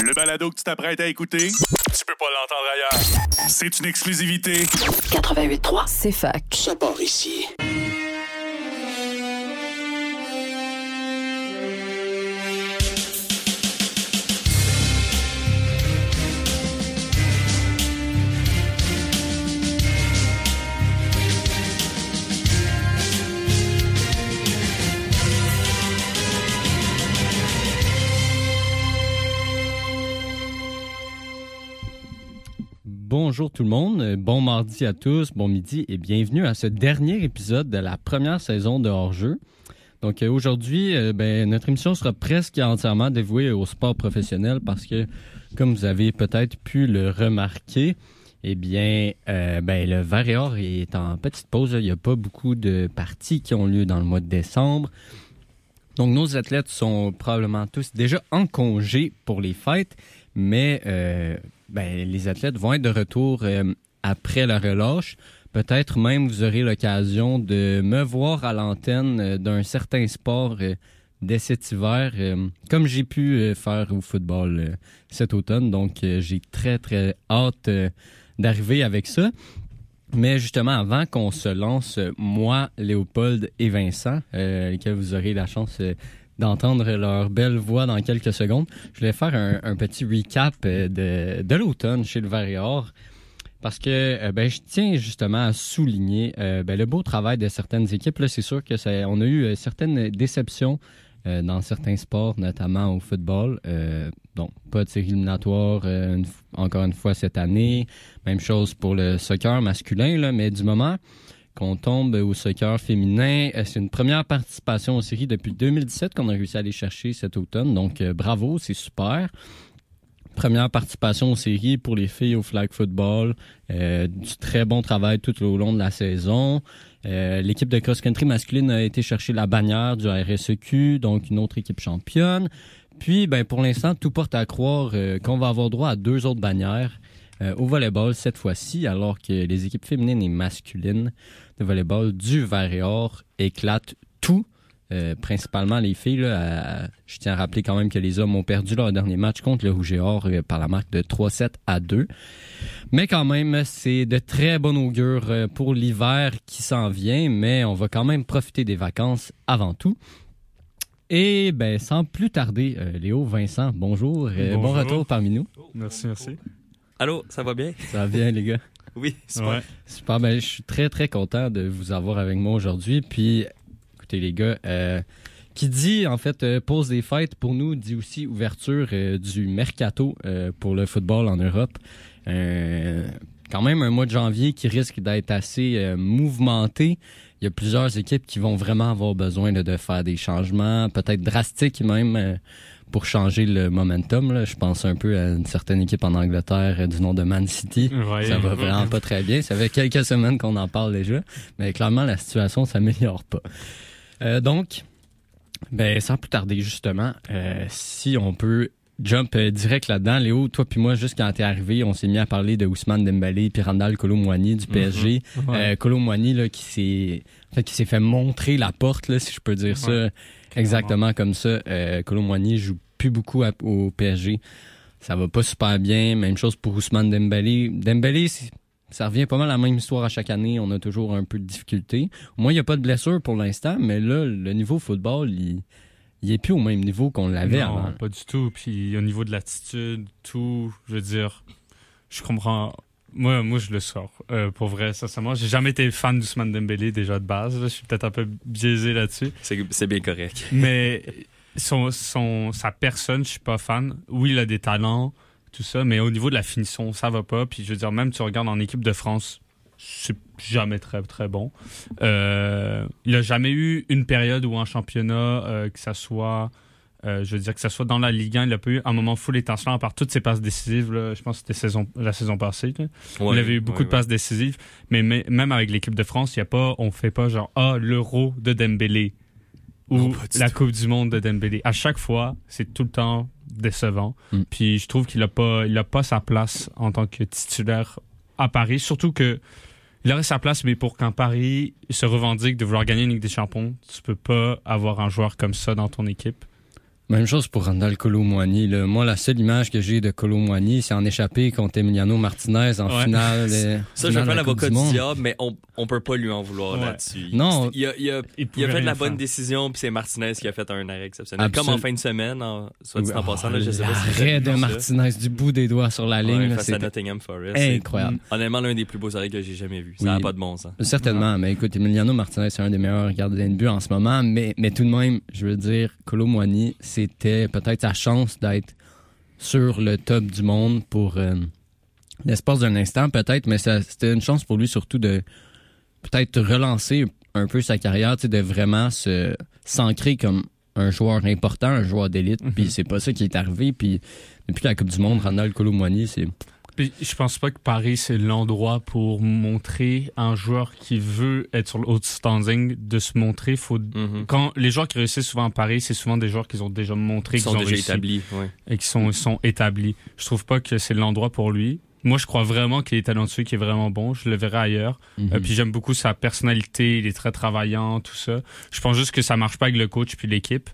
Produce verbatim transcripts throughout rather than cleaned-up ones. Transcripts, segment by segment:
Le balado que tu t'apprêtes à écouter, tu peux pas l'entendre ailleurs. C'est une exclusivité. quatre-vingt-huit trois, c'est fac. Ça part ici. Bonjour tout le monde, bon mardi à tous, bon midi et bienvenue à ce dernier épisode de la première saison de Hors-jeu. Donc euh, aujourd'hui, euh, ben, notre émission sera presque entièrement dévouée au sport professionnel parce que, comme vous avez peut-être pu le remarquer, eh bien, euh, ben, le Varéor est en petite pause. Il n'y a pas beaucoup de parties qui ont lieu dans le mois de décembre. Donc nos athlètes sont probablement tous déjà en congé pour les fêtes, mais euh, ben, les athlètes vont être de retour euh, après la relâche. Peut-être même vous aurez l'occasion de me voir à l'antenne euh, d'un certain sport euh, dès cet hiver, euh, comme j'ai pu euh, faire au football euh, cet automne. Donc euh, j'ai très très hâte euh, d'arriver avec ça. Mais justement, avant qu'on se lance, moi, Léopold et Vincent, euh, lesquels vous aurez la chance euh, d'entendre leur belle voix dans quelques secondes, je voulais faire un, un petit recap euh, de, de l'automne chez le Varéor. Parce que euh, ben, je tiens justement à souligner euh, ben, le beau travail de certaines équipes. Là, c'est sûr que ça, on a eu euh, certaines déceptions euh, dans certains sports, notamment au football. Euh, donc, pas de série éliminatoire euh, une, encore une fois cette année. Même chose pour le soccer masculin, là, mais du moment qu'on tombe au soccer féminin, euh, c'est une première participation aux séries depuis deux mille dix-sept qu'on a réussi à aller chercher cet automne. Donc, euh, bravo, c'est super. Première participation aux séries pour les filles au flag football. Euh, du très bon travail tout au long de la saison. Euh, l'équipe de cross-country masculine a été chercher la bannière du R S E Q, donc une autre équipe championne. Puis, ben pour l'instant, tout porte à croire euh, qu'on va avoir droit à deux autres bannières euh, au volleyball cette fois-ci, alors que les équipes féminines et masculines de volleyball du Varéor éclatent tout. Euh, principalement les filles. Là, à, je tiens à rappeler quand même que les hommes ont perdu leur dernier match contre le Rouge et Or euh, par la marque de trois sept à deux. Mais quand même, c'est de très bon augure euh, pour l'hiver qui s'en vient, mais on va quand même profiter des vacances avant tout. Et ben sans plus tarder, euh, Léo, Vincent, bonjour, euh, bonjour. Bon retour parmi nous. Merci, merci. Allô, ça va bien? Ça va bien, les gars? Oui, super. Ouais. Super, ben je suis très très content de vous avoir avec moi aujourd'hui, puis écoutez les gars, euh, qui dit en fait euh, pause des fêtes pour nous dit aussi ouverture euh, du mercato euh, pour le football en Europe. Euh, quand même un mois de janvier qui risque d'être assez euh, mouvementé. Il y a plusieurs équipes qui vont vraiment avoir besoin là, de faire des changements, peut-être drastiques même, euh, pour changer le momentum. Là. Je pense un peu à une certaine équipe en Angleterre euh, du nom de Man City. Ouais. Ça va vraiment pas très bien. Ça fait quelques semaines qu'on en parle déjà, mais clairement la situation s'améliore pas. Euh, donc, ben sans plus tarder justement, euh, si on peut jump euh, direct là-dedans, Léo, toi puis moi, juste quand t'es arrivé, on s'est mis à parler de Ousmane Dembélé puis Randal Kolo Muani du P S G. Mm-hmm. Ouais. Euh, Kolo Muani là qui s'est, en fait, qui s'est fait montrer la porte là, si je peux dire ouais. ça, exactement comme ça. Euh, Kolo Muani joue plus beaucoup à, au P S G. Ça va pas super bien. Même chose pour Ousmane Dembélé. Dembélé, c'est Ça revient pas mal à la même histoire à chaque année. On a toujours un peu de difficultés. Au moins, il n'y a pas de blessure pour l'instant, mais là, le niveau football, il, il est plus au même niveau qu'on l'avait non, avant. Pas du tout. Puis au niveau de l'attitude, tout, je veux dire, je comprends. Moi, moi je le sors. Euh, pour vrai, sincèrement, j'ai jamais été fan d'Ousmane Dembélé déjà de base. Là. Je suis peut-être un peu biaisé là-dessus. C'est, c'est bien correct. Mais son, son, sa personne, je suis pas fan. Oui, il a des talents, tout ça, mais au niveau de la finition, ça va pas. Puis je veux dire, même tu regardes en équipe de France, c'est jamais très très bon. Euh, il a jamais eu une période où en championnat, euh, que ça soit, euh, je veux dire que ça soit dans la Ligue un, il a pas eu un moment full étincelant à part toutes ses passes décisives. Là, je pense que c'était saison, la saison passée. Là. Ouais, il avait eu beaucoup ouais, de passes ouais. décisives, mais, mais même avec l'équipe de France, il y a pas, on fait pas genre ah l'Euro de Dembélé ou non, la tout. Coupe du Monde de Dembélé. À chaque fois, c'est tout le temps décevant. Mm. Puis je trouve qu'il a pas, il a pas sa place en tant que titulaire à Paris, surtout que il aurait sa place, mais pour qu'un Paris se revendique de vouloir gagner une Ligue des Champions, tu peux pas avoir un joueur comme ça dans ton équipe. Même chose pour Randal Kolo Muani. Là. Moi, la seule image que j'ai de Kolo Muani, c'est en échappé contre Emiliano Martinez en Ouais. finale. euh, Ça, finale je de fais la l'avocat Coupe du monde. diable, mais on, on peut pas lui en vouloir Ouais. là-dessus. Non. Il a, il a, Il il pouvait a fait rien la bonne faire. décision, puis c'est Martinez qui a fait un arrêt exceptionnel. Absol- Comme en fin de semaine, en, soit dit en Oh, passant, là, je sais pas si vous l'arrêt avez de vu ça. Martinez du bout des doigts sur la ligne, Ouais, là, face à c'était Nottingham Forest. C'est incroyable. honnêtement l'un des plus beaux arrêts que j'ai jamais vu. Ça Oui. n'a pas de bon sens. Certainement, mais écoute, Emiliano Martinez, c'est un des meilleurs gardiens de but en ce moment, mais, mais tout de même, je veux dire, Kolo Muani, c'était peut-être sa chance d'être sur le top du monde pour euh, l'espace d'un instant, peut-être, mais ça, c'était une chance pour lui surtout de peut-être relancer un peu sa carrière, tu sais, de vraiment se s'ancrer comme un joueur important, un joueur d'élite, Mhm. puis c'est pas ça qui est arrivé, puis depuis la Coupe du Monde, Randal Kolo Muani, c'est... Puis, je pense pas que Paris, c'est l'endroit pour montrer un joueur qui veut être sur le haut standing de se montrer. Faut... Mhm. Quand les joueurs qui réussissent souvent à Paris, c'est souvent des joueurs qui ont déjà montré Ils qu'ils sont ont déjà réussi établis. Ouais. et qui sont, sont établis. Je trouve pas que c'est l'endroit pour lui. Moi, je crois vraiment qu'il est talentueux, qu'il est vraiment bon. Je le verrai ailleurs. Mhm. Euh, puis j'aime beaucoup sa personnalité. Il est très travaillant, tout ça. Je pense juste que ça marche pas avec le coach puis l'équipe.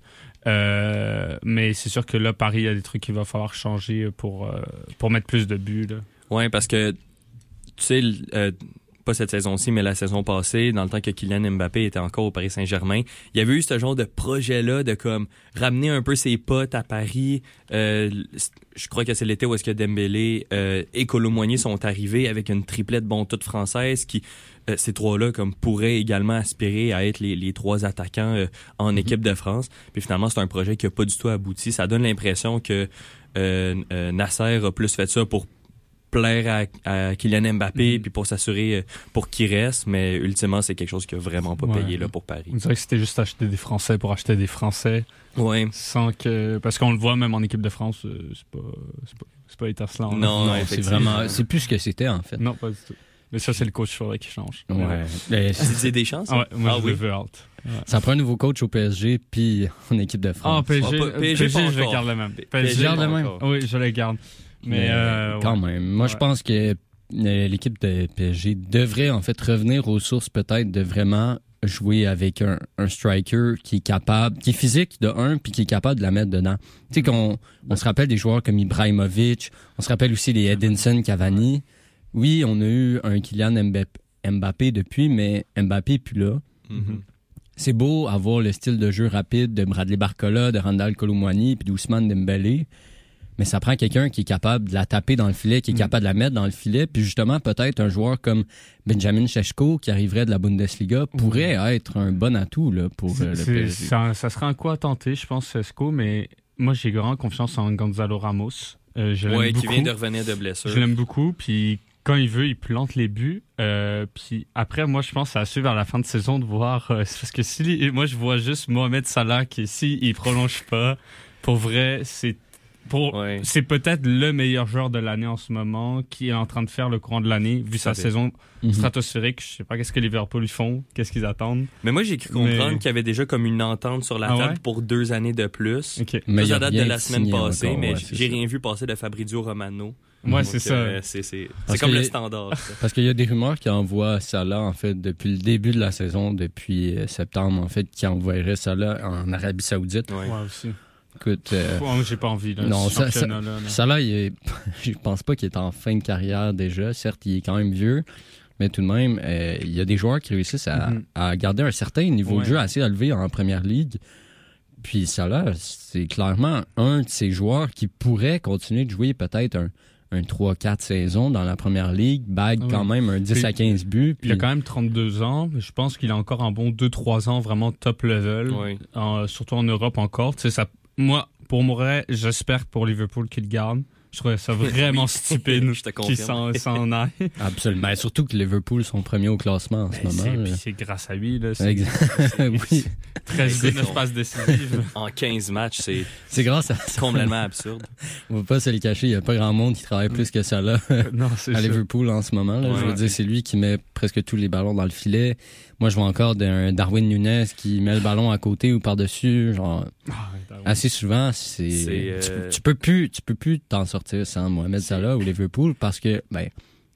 Euh, mais c'est sûr que là, Paris, il y a des trucs qu'il va falloir changer pour, euh, pour mettre plus de buts. Là. Ouais, parce que, tu sais, euh, pas cette saison-ci, mais la saison passée, dans le temps que Kylian Mbappé était encore au Paris Saint-Germain, il y avait eu ce genre de projet-là de comme ramener un peu ses potes à Paris. Euh, je crois que c'est l'été où est-ce que Dembélé euh, et Kolo Muani sont arrivés avec une triplette bon toute française qui, euh, ces trois-là, comme pourraient également aspirer à être les, les trois attaquants euh, en Mm-hmm. équipe de France. Puis finalement, c'est un projet qui a pas du tout abouti. Ça donne l'impression que euh, euh, Nasser a plus fait ça pour plaire à, à Kylian Mbappé Mm. puis pour s'assurer euh, pour qu'il reste, mais ultimement c'est quelque chose qui a vraiment pas Ouais. payé là pour Paris. On dirait que c'était juste acheter des Français pour acheter des Français. Ouais. Sans que... Parce qu'on le voit même en équipe de France, euh, c'est pas, c'est pas, c'est pas étincelant. là. Non, Non, c'est effectivement. vraiment... C'est plus ce que c'était, en fait. Non, pas du tout. Mais ça, c'est le coach, il faudrait qu'il change. Ouais. Mais C'est Didier Deschamps, ça? Ah ouais, moi, Ah je oui. le veux out. Ouais. ça prend un nouveau coach au P S G, puis en équipe de Ah, France. P S G, Ah, pas- euh, P S G, P S G, pas je le encore. garde le même. P- P S G, P S G, garde pas le même. encore. Oui, je le garde. Mais, Mais euh, quand ouais. même. Moi, je Ouais. pense que euh, l'équipe de P S G devrait en fait revenir aux sources peut-être de vraiment jouer avec un, un striker qui est capable, qui est physique de un, puis qui est capable de la mettre dedans. Tu sais qu'on on se rappelle des joueurs comme Ibrahimovic, on se rappelle aussi les Edinson Cavani. Oui, on a eu un Kylian Mbappé, Mbappé depuis, mais Mbappé est plus là. Mhm. C'est beau avoir le style de jeu rapide de Bradley Barcola, de Randal Kolo Muani, puis d'Ousmane Dembélé, mais ça prend quelqu'un qui est capable de la taper dans le filet, qui est Mm. capable de la mettre dans le filet, puis justement peut-être un joueur comme Benjamin Šeško qui arriverait de la Bundesliga pourrait être un bon atout là, pour euh, le C'est- P S G. ça, ça serait un coup à tenter, je pense, Cesco, mais moi, j'ai grand confiance en Gonzalo Ramos. Euh, je l'aime Ouais, qui beaucoup. vient de revenir de blessure. Je l'aime beaucoup, puis quand il veut, il plante les buts. Euh, puis après, moi, je pense à suivre vers la fin de saison de voir... euh, c'est parce que si... Moi, je vois juste Mohamed Salah qui, si il prolonge pas, pour vrai, c'est... Pour, Ouais. c'est peut-être le meilleur joueur de l'année en ce moment, qui est en train de faire le courant de l'année, vu sa fait. saison Mhm. stratosphérique. Je sais pas qu'est-ce que Liverpool font, qu'est-ce qu'ils attendent. Mais moi, j'ai cru comprendre Mais- qu'il y avait déjà comme une entente sur la Ah table ouais? pour deux années de plus. Ok. Mais Ça, il y a ça date de rien la de semaine signé passée, encore, mais ouais, c'est j'ai ça. rien vu passer de Fabrizio Romano. Ouais, Donc, c'est ça. euh, c'est c'est- Parce c'est comme que le y- standard. ça. Parce qu'il y a des rumeurs qui envoient Salah, en fait, depuis le début de la saison, depuis euh, septembre, en fait, qui envoierait Salah en Arabie Saoudite. Ouais. Ouais, aussi. Écoute, euh, Pff, moi, j'ai pas envie, là. non, ce ça- ça- championnat-là, là. Salah, il est, je pense pas qu'il est en fin de carrière déjà. Certes, il est quand même vieux, mais tout de même, euh, il y a des joueurs qui réussissent à, Mhm. à garder un certain niveau Ouais. de jeu assez élevé en première ligue. Puis Salah, c'est clairement un de ces joueurs qui pourrait continuer de jouer peut-être un, un trois quatre saisons dans la première ligue, bague Ah oui. quand même un dix Puis, à quinze buts. Il a puis- quand même trente-deux ans, mais je pense qu'il a encore un bon deux trois ans vraiment top level, Ouais. en- surtout en Europe encore. Tu sais, ça, moi, pour Mouret, j'espère pour Liverpool qu'il garde. Je trouvais ça vraiment Oui. stupide Je te qu'il confirme. s'en, s'en aille. Absolument. Ben, surtout que Liverpool sont premiers au classement en ce Ben, c'est, moment. puis là. c'est grâce à lui. Là, c'est Exact. oui. treize buts, neuf passes décisives. En quinze matchs, c'est C'est grâce à ça. complètement absurde. On va pas se les cacher, il y a pas grand monde qui travaille plus que ça là non, c'est à ça. Liverpool en ce moment. Là. Je veux Ouais. dire, c'est lui qui met presque tous les ballons dans le filet. Moi, je vois encore d'un Darwin Núñez qui met le ballon à côté ou par-dessus. Genre, Ah, ouais, Darwin. assez souvent, c'est, C'est, euh, tu, tu peux plus, tu peux plus t'en sortir sans Mohamed Salah ou Liverpool parce que, ben,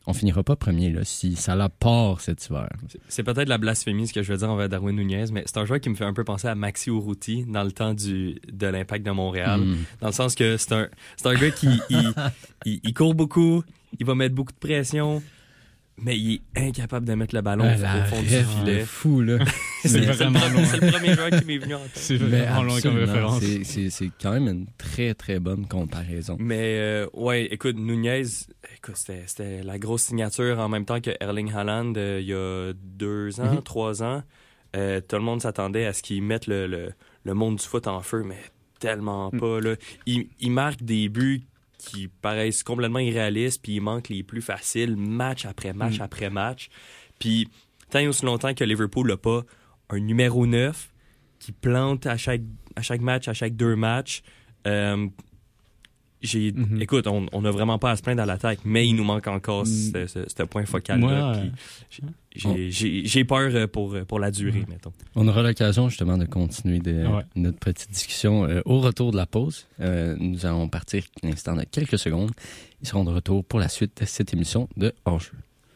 on finira pas premier là, si ça la part cet hiver. C'est, c'est peut-être la blasphémie ce que je veux dire envers Darwin Nunez, mais c'est un joueur qui me fait un peu penser à Maxi Urruti dans le temps du, de l'Impact de Montréal. Mm. Dans le sens que c'est un, c'est un gars qui il, il, il court beaucoup, il va mettre beaucoup de pression, mais il est incapable de mettre le ballon Ah, au, la au fond du ref filet. de fou là. c'est, C'est c'est, vraiment le, long. c'est le premier joueur qui m'est venu en tête. C'est Mais vraiment long comme absolument, référence. c'est, c'est, c'est quand même une très très bonne comparaison. Mais euh, ouais, écoute, Nunez, écoute, c'était, c'était la grosse signature en même temps que Erling Haaland euh, il y a deux ans, Mm-hmm. trois ans. Euh, tout le monde s'attendait à ce qu'il mette le, le, le monde du foot en feu, mais tellement Mm. pas. Là. Il, il marque des buts qui paraissent complètement irréalistes, puis il manque les plus faciles, match après match Mm. après match. Puis tant et aussi longtemps que Liverpool n'a pas un numéro neuf qui plante à chaque, à chaque match, à chaque deux matchs, euh, j'ai, Mhm. écoute, on on n'a vraiment pas à se plaindre à l'attaque, mais il nous manque encore ce, ce, ce point focal-là. Moi, puis j'ai, j'ai, j'ai, j'ai peur pour, pour la durée, Mhm. mettons. On aura l'occasion justement de continuer de, Ouais. notre petite discussion euh, au retour de la pause. Euh, nous allons partir l'instant de quelques secondes. Ils seront de retour pour la suite de cette émission de Hors-jeu.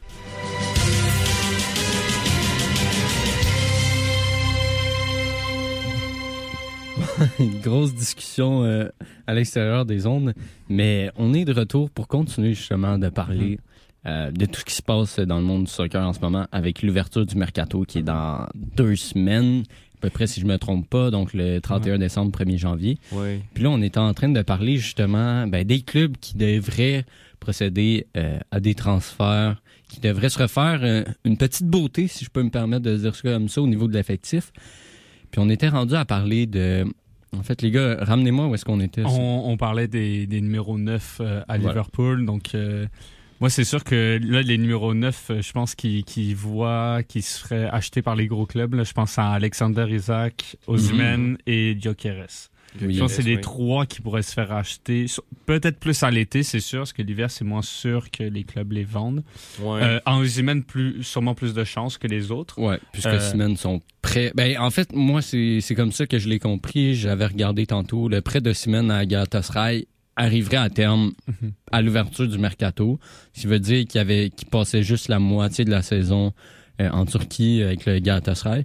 Une grosse discussion euh, à l'extérieur des ondes, mais on est de retour pour continuer justement de parler euh, de tout ce qui se passe dans le monde du soccer en ce moment avec l'ouverture du mercato qui est dans deux semaines, à peu près si je me trompe pas, donc le trente et un décembre, premier janvier. Ouais. Puis là, on est en train de parler justement ben, des clubs qui devraient procéder euh, à des transferts, qui devraient se refaire euh, une petite beauté, si je peux me permettre de dire ça comme ça, au niveau de l'effectif. Puis on était rendu à parler de... En fait, les gars, ramenez-moi où est-ce qu'on était. On, on parlait des, des numéros neuf euh, à Voilà. Liverpool. Donc, euh, moi, c'est sûr que là, les numéros neuf, euh, je pense qu'ils, qu'ils voient qu'ils se feraient acheter par les gros clubs. Là, je pense à Alexander Isaac, Osimhen et Gyökeres. Oui, Je pense que c'est oui. les trois qui pourraient se faire acheter. Peut-être plus à l'été, c'est sûr, parce que l'hiver, c'est moins sûr que les clubs les vendent. Ouais. Euh, en Osimhen, plus, sûrement plus de chances que les autres. Ouais, puisque Euh, Osimhen sont prêts. Ben, en fait, moi, c'est, c'est comme ça que je l'ai compris. J'avais regardé tantôt. Le prêt d'Osimhen à Galatasaray arriverait à terme Mhm. à l'ouverture du mercato. Ce qui veut dire qu'il, y avait, qu'il passait juste la moitié de la saison euh, en Turquie avec le Galatasaray.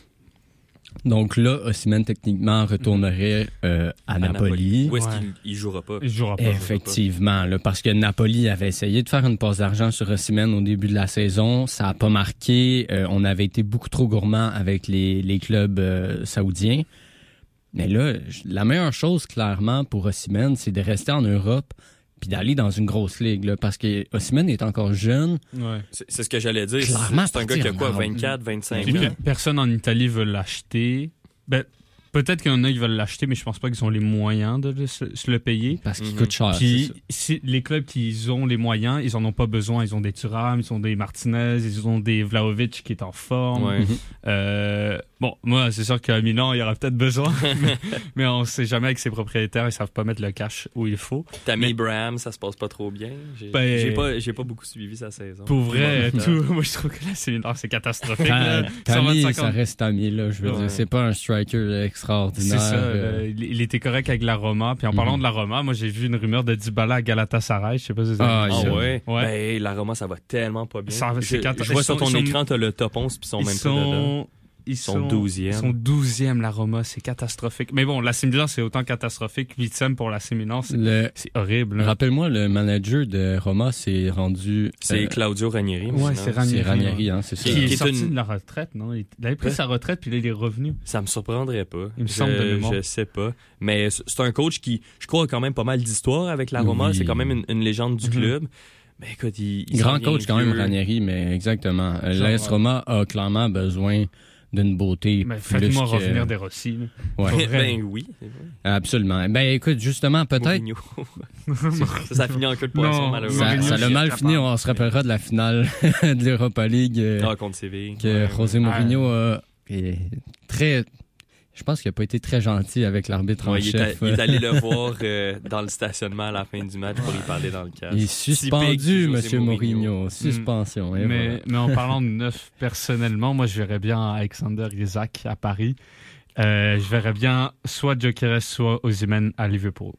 Donc là, Osimhen, techniquement, retournerait euh, à, À Napoli. Où est-ce Ouais. qu'il il jouera pas? Il jouera pas. Effectivement, là, parce que Napoli avait essayé de faire une passe d'argent sur Osimhen au début de la saison. Ça n'a pas marqué. Euh, on avait été beaucoup trop gourmand avec les, les clubs euh, saoudiens. Mais là, j- la meilleure chose, clairement, pour Osimhen, c'est de rester en Europe puis d'aller dans une grosse ligue. Là, parce que Osimhen est encore jeune. Ouais. C'est, c'est ce que j'allais dire. Clairement, c'est un gars qui a quoi, partir en- vingt-quatre, vingt-cinq Puis, ans? personne en Italie veut l'acheter. Ben, peut-être qu'il y en a qui veulent l'acheter, mais je pense pas qu'ils ont les moyens de le- se, se le payer. Parce qu'il Mhm. coûte cher. c'est Puis ça. si les clubs qui ont les moyens, ils en ont pas besoin. Ils ont des Thuram, ils ont des Martinez, ils ont des Vlahovic qui est en forme. Ouais. Mhm. Euh, bon, moi, c'est sûr qu'à Milan, il y aura peut-être besoin, mais, mais on sait jamais avec ses propriétaires, ils savent pas mettre le cash où il faut. Tammy Mais- Braham, ça se passe pas trop bien. J'ai, Ben- j'ai pas, j'ai pas beaucoup suivi sa saison. Pour vrai, Bon, tout, moi je trouve que là, c'est, non, c'est catastrophique. Quand- là. Tammy, cent vingt-cinq ça ans. reste Tammy, là. Je veux Ouais. dire, c'est pas un striker extraordinaire. C'est ça. euh, euh, il, il était correct avec la Roma. Puis en parlant Mhm. de la Roma, moi j'ai vu une rumeur de Dybala à Galatasaray. Je sais pas si vous avez Ah, vu Ah ça. ouais? Ouais. Ben, la Roma, ça va tellement pas bien. Ça- c'est je, cata- je vois ils sur sont- ton ils sont- écran, t'as le top onze, puis ils sont Ils même pas dedans. sont, ils sont sont douzième. Ils sont douzième, la Roma. C'est catastrophique. Mais bon, l'A C Milan, c'est autant catastrophique. huitième pour l'A C Milan, c'est, le, c'est horrible. là. Rappelle-moi, le manager de Roma s'est rendu... C'est euh, Claudio Ranieri. Ouais, maintenant. c'est Ranieri. C'est Ranieri, hein, c'est ça. Qui Qui est est sorti une- de la retraite, non? Il il avait pris Ouais. sa retraite, puis là, il est revenu. Ça me surprendrait pas. Il me je, semble de mémoire. Je sais pas. Mais c- c'est un coach qui, je crois, a quand même pas mal d'histoire avec la Roma. Oui. C'est quand même une, une légende du Mhm. club. Mais écoute, il, il s'en Grand vient coach quand même, vieux. Ranieri, mais exactement. Euh, Genre, L'A S Roma a clairement besoin d'une beauté Mais plus faites-moi que- revenir des Rossi. là. Ouais, Pour vrai. Ben oui. c'est vrai. absolument. Ben écoute, justement, peut-être... Mourinho. ça, ça finit en queue de poisson, Non, malheureusement. Ça, Mourinho, ça l'a c'est mal capable. fini, on se rappellera de la finale de l'Europa League euh, Ah, contre Séville. que Ouais, José ouais. Mourinho a est très... Je pense qu'il a pas été très gentil avec l'arbitre en Ouais, il, est a- chef. il est allé le voir euh, dans le stationnement à la fin du match pour y parler dans le casque. Il est Typique suspendu, José Monsieur Mourinho. Mourinho. Suspension. et mais, voilà. mais en parlant de neuf, personnellement, moi, je verrais bien Alexander Isak à Paris. Euh, je verrais bien soit Gyökeres, soit Osimhen à Liverpool.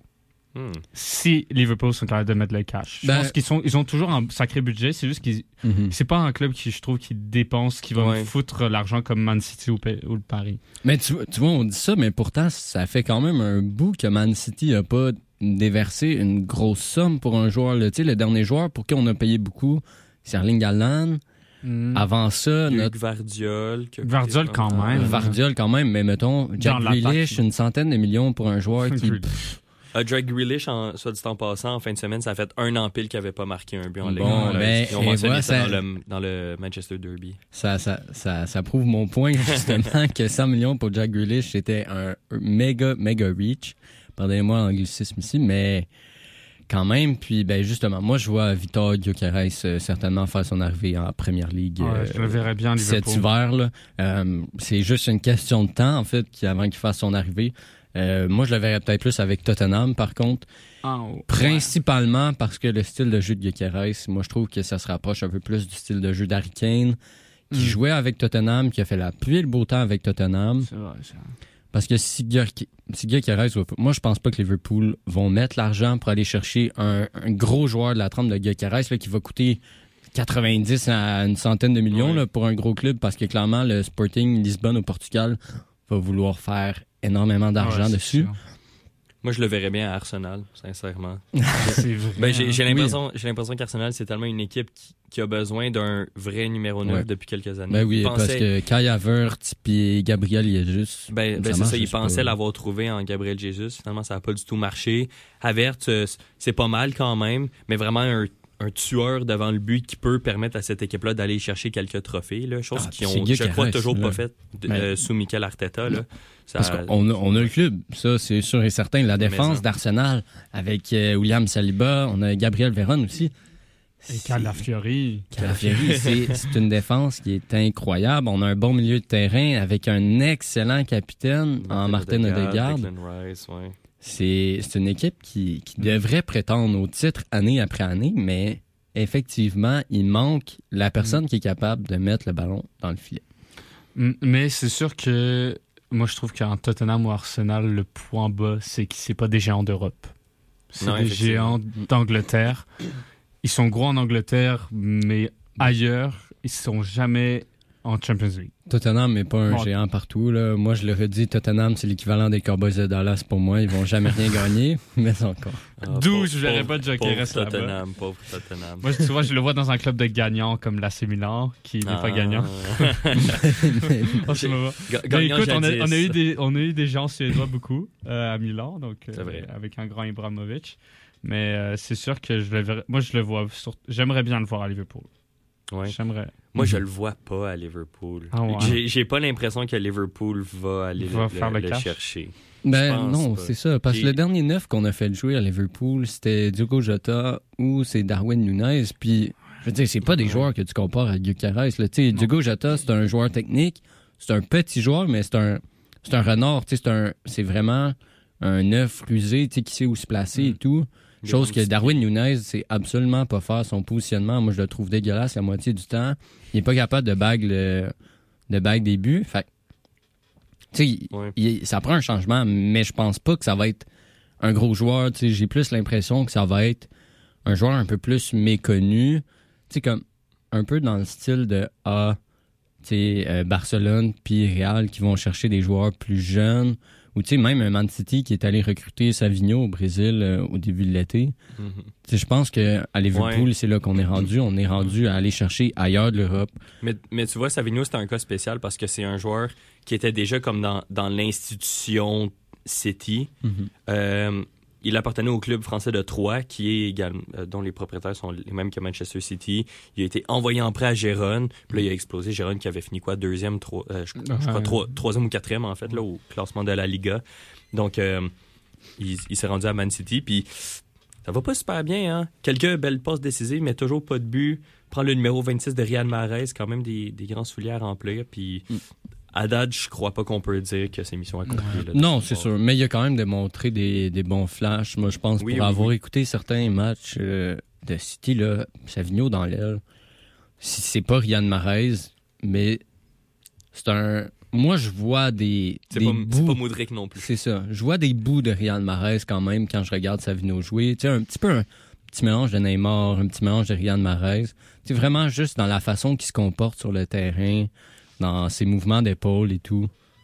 Hmm. Si Liverpool sont capables de mettre le cash. Je Ben- pense qu'ils sont, ils ont toujours un sacré budget. C'est juste qu'ils, Mhm. c'est pas un club qui, je trouve, qui dépense, qui va Ouais. me foutre l'argent comme Man City ou, Pe- ou le Paris. Mais tu, vois- tu vois, on dit ça, mais pourtant, ça fait quand même un bout que Man City a pas déversé une grosse somme pour un joueur. là. Tu sais, le dernier joueur pour qui on a payé beaucoup, c'est Erling Haaland. Mm. Avant ça, Il y a eu notre Gvardiol. qui a Gvardiol, coûté- quand Ah, même. Vardiol quand même, mais mettons, Jack Dans l'attaque. Grealish, une centaine de millions pour un joueur qui... Uh, Drake Grealish, en, soit dit en passant, en fin de semaine, ça a fait un an pile qu'il n'avait pas marqué un but en Ligue. Bon, un. ben, Ils ont et mentionné voilà, ça, ça- Dans, le, dans le Manchester Derby. Ça, ça, ça, ça prouve mon point, justement, que cent millions pour Jack Grealish, c'était un méga, méga reach. Pardonnez-moi l'anglicisme ici, mais quand même. Puis, ben, justement, moi, je vois Vitor Gyökeres euh, certainement faire son arrivée en Première Ligue Ouais, euh, je le verrais bien, cet Liverpool. hiver. Là. Euh, c'est juste une question de temps, en fait, qui- avant qu'il fasse son arrivée. Euh, moi, je le verrais peut-être plus avec Tottenham, par contre. Ah, ouais. Principalement parce que le style de jeu de Gyökeres, moi, je trouve que ça se rapproche un peu plus du style de jeu d'Harry Kane, qui Mm. jouait avec Tottenham, qui a fait la pluie et le beau temps avec Tottenham. C'est vrai, ça. Parce que si Gyökeres, si Gyökeres va- moi, je pense pas que Liverpool vont mettre l'argent pour aller chercher un, un gros joueur de la trempe de Gyökeres là, qui va coûter quatre-vingt-dix à une centaine de millions Ouais. là, pour un gros club, parce que clairement, le Sporting Lisbonne au Portugal va vouloir faire énormément d'argent Ouais, c'est dessus. sûr. Moi, je le verrais bien à Arsenal, sincèrement. C'est vrai. Ben, j'ai, hein. j'ai l'impression, j'ai l'impression qu'Arsenal, c'est tellement une équipe qui, qui a besoin d'un vrai numéro neuf Ouais. depuis quelques années. Ben oui, Ils parce pensaient- que Kai Havertz puis Gabriel Jesus. Ben, ben ça c'est marche, ça, ils je sais pensaient pas. l'avoir trouvé en Gabriel Jesus. Finalement, ça n'a pas du tout marché. Havertz, euh, c'est pas mal quand même, mais vraiment un, un tueur devant le but qui peut permettre à cette équipe-là d'aller chercher quelques trophées, là, chose Ah, qu'ils c'est ont, Guy je crois, Carès, toujours là. pas fait de- Mais- euh, sous Mikel Arteta. Là. Ça- Parce qu'on a, on a le club, ça c'est sûr et certain. La Mais défense ça. d'Arsenal avec euh, William Saliba, on a Gabriel Veron aussi. Et Calafiori. Calafiori, c'est c'est une défense qui est incroyable. On a un bon milieu de terrain avec un excellent capitaine en Martin Odegaard. Declan Rice, ouais. C'est c'est une équipe qui, qui devrait prétendre au titre année après année, mais effectivement, il manque la personne qui est capable de mettre le ballon dans le filet. Mm, Mais c'est sûr que moi, je trouve qu'en Tottenham ou Arsenal, le point bas, c'est que c'est pas des géants d'Europe. C'est Non, des effectivement. géants d'Angleterre. Ils sont gros en Angleterre, mais ailleurs, ils sont jamais en Champions League. Tottenham n'est pas un Bon. géant partout. Là. Moi, je le redis, Tottenham, c'est l'équivalent des Cowboys de Dallas pour moi. Ils vont jamais rien gagner, mais encore. Ah, D'où pauvre- je verrais pauvre- pas de Gyökeres pauvre là-bas. Tottenham, pauvre Tottenham. Moi, tu vois, je le vois dans un club de gagnants comme l'A C Milan, qui n'est pas Ah. gagnant. En ce moment. Ga- Ben, gagnant écoute, on a, jadis. on, a eu des, on a eu des gens suédois beaucoup euh, à Milan, donc euh, C'est vrai. avec un grand Ibrahimovic. Mais euh, c'est sûr que je le verrais. Moi, je le vois. sur- J'aimerais bien le voir à Liverpool. Ouais. J'aimerais. Moi, je le vois pas à Liverpool. Ah ouais? J'ai, j'ai pas l'impression que Liverpool va aller Va le, faire le- le le cash. chercher. Ben Je pense non, pas. c'est ça. Parce que Puis- le dernier neuf qu'on a fait jouer à Liverpool, c'était Diogo Jota ou c'est Darwin Nunez. Puis, je veux dire, c'est pas des Ouais. joueurs que tu compares à Gyökeres. là. Tu sais, Diogo Jota, c'est un joueur technique. C'est un petit joueur, mais c'est un, c'est un renard. Tu sais, c'est un, c'est vraiment un neuf rusé, tu sais, qui sait où se placer et tout. Chose Des que bons Darwin Nunez, c'est absolument pas faire son positionnement. Moi, je le trouve dégueulasse la moitié du temps. Il est pas capable de bague le, de bague des buts. Fait que, tu sais, Ouais. il- ça prend un changement, mais je pense pas que ça va être un gros joueur. Tu sais, j'ai plus l'impression que ça va être un joueur un peu plus méconnu. Tu sais, comme un peu dans le style de ah, tu sais, euh, Barcelone puis Real qui vont chercher des joueurs plus jeunes. Ou tu sais, même un Man City qui est allé recruter Savigno au Brésil euh, au début de l'été. Mhm. Tu sais, je pense que à Liverpool, Ouais. c'est là qu'on est rendu. On est rendu à aller chercher ailleurs de l'Europe. Mais, mais tu vois, Savigno, c'était un cas spécial parce que c'est un joueur qui était déjà comme dans, dans l'institution City. Euh, il appartenait au club français de Troyes, qui est également, euh, dont les propriétaires sont les mêmes que Manchester City. Il a été envoyé en prêt à Gérone. Puis là, il a explosé. Gérone qui avait fini quoi, deuxième, trois, euh, je, je crois Ouais. trois- troisième ou quatrième en fait là au classement de la Liga. Donc, euh, il, il s'est rendu à Man City. Puis ça va pas super bien, hein. Quelques belles passes décisives, mais toujours pas de but. Prend le numéro vingt-six de Riyad Mahrez, quand même des, des grands souliers à remplir. Puis à date, je crois pas qu'on peut dire que c'est mission accomplie. là, de Non, ce c'est soir. sûr. Mais il a quand même démontré des, des bons flashs. Moi, je pense, Oui, pour oui, avoir oui. écouté certains matchs euh, de City, là, Savigno dans l'aile, si c'est pas Riyad Mahrez, mais c'est un, moi, je vois des, C'est des pas, bouts... c'est pas Modric non plus. C'est ça. Je vois des bouts de Riyad Mahrez quand même quand je regarde Savino jouer. Tu sais, un petit peu un petit mélange de Neymar, un petit mélange de Riyad Mahrez. C'est vraiment juste dans la façon qu'il se comporte sur le terrain, dans ses mouvements d'épaule et tout.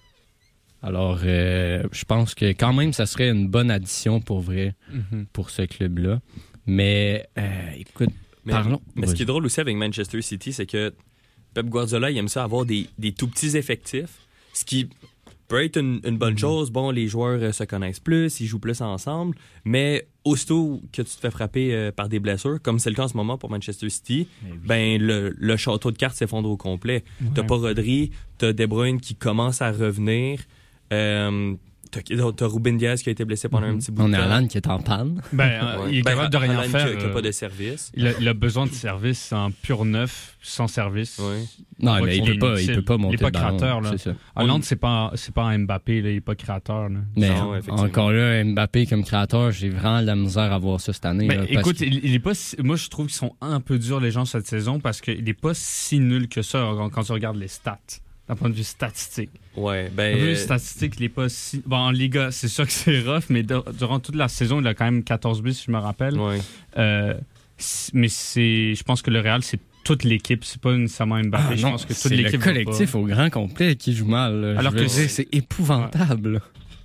Alors, euh, je pense que quand même, ça serait une bonne addition pour vrai, Mm-hmm. pour ce club-là. Mais, euh, écoute, Mais, parlons. mais ce qui est drôle aussi avec Manchester City, c'est que Pep Guardiola, il aime ça avoir des, des tout petits effectifs, ce qui peut être une, une bonne chose. Bon, les joueurs euh, se connaissent plus, ils jouent plus ensemble, mais aussitôt que tu te fais frapper euh, par des blessures, comme c'est le cas en ce moment pour Manchester City, ben le, le château de cartes s'effondre au complet. Ouais. T'as pas Rodri, t'as De Bruyne qui commence à revenir, euh, t'as, t'as Ruben Diaz qui a été blessé pendant un petit bout On de a temps. Alan qui est en panne. Ben, euh, Ouais. il est Ben, capable de rien Alan faire. Qui a, qui a euh, pas de service. il, a, il a besoin de service, c'est un pur neuf, sans service. Ouais. Non, On voit mais il qu'il peut est pas, il inutile. peut pas monter Il est pas le ballon, créateur, là. c'est ça. Hollande, c'est pas, c'est pas un Mbappé, là, il est pas créateur. Là. Mais Non, effectivement. encore là, Mbappé comme créateur, j'ai vraiment de la misère à voir ça cette année. Ben, là, parce écoute, que- il, il est pas si- moi je trouve qu'ils sont un peu durs les gens cette saison parce qu'il est pas si nul que ça quand, quand tu regardes les stats. D'un point de vue statistique. Ouais, D'un ben. point de vue statistique, il est pas si. Bon, en Liga, c'est sûr que c'est rough, mais de- durant toute la saison, il a quand même quatorze buts, si je me rappelle. Ouais. Euh, c- mais c'est. Je pense que le Real, c'est toute l'équipe, c'est pas nécessairement Mbappé. Ah je non, pense que toute c'est le l'équipe. va collectif pas. au grand complet qui joue mal. là. Alors Je veux que dire, c'est- c'est épouvantable.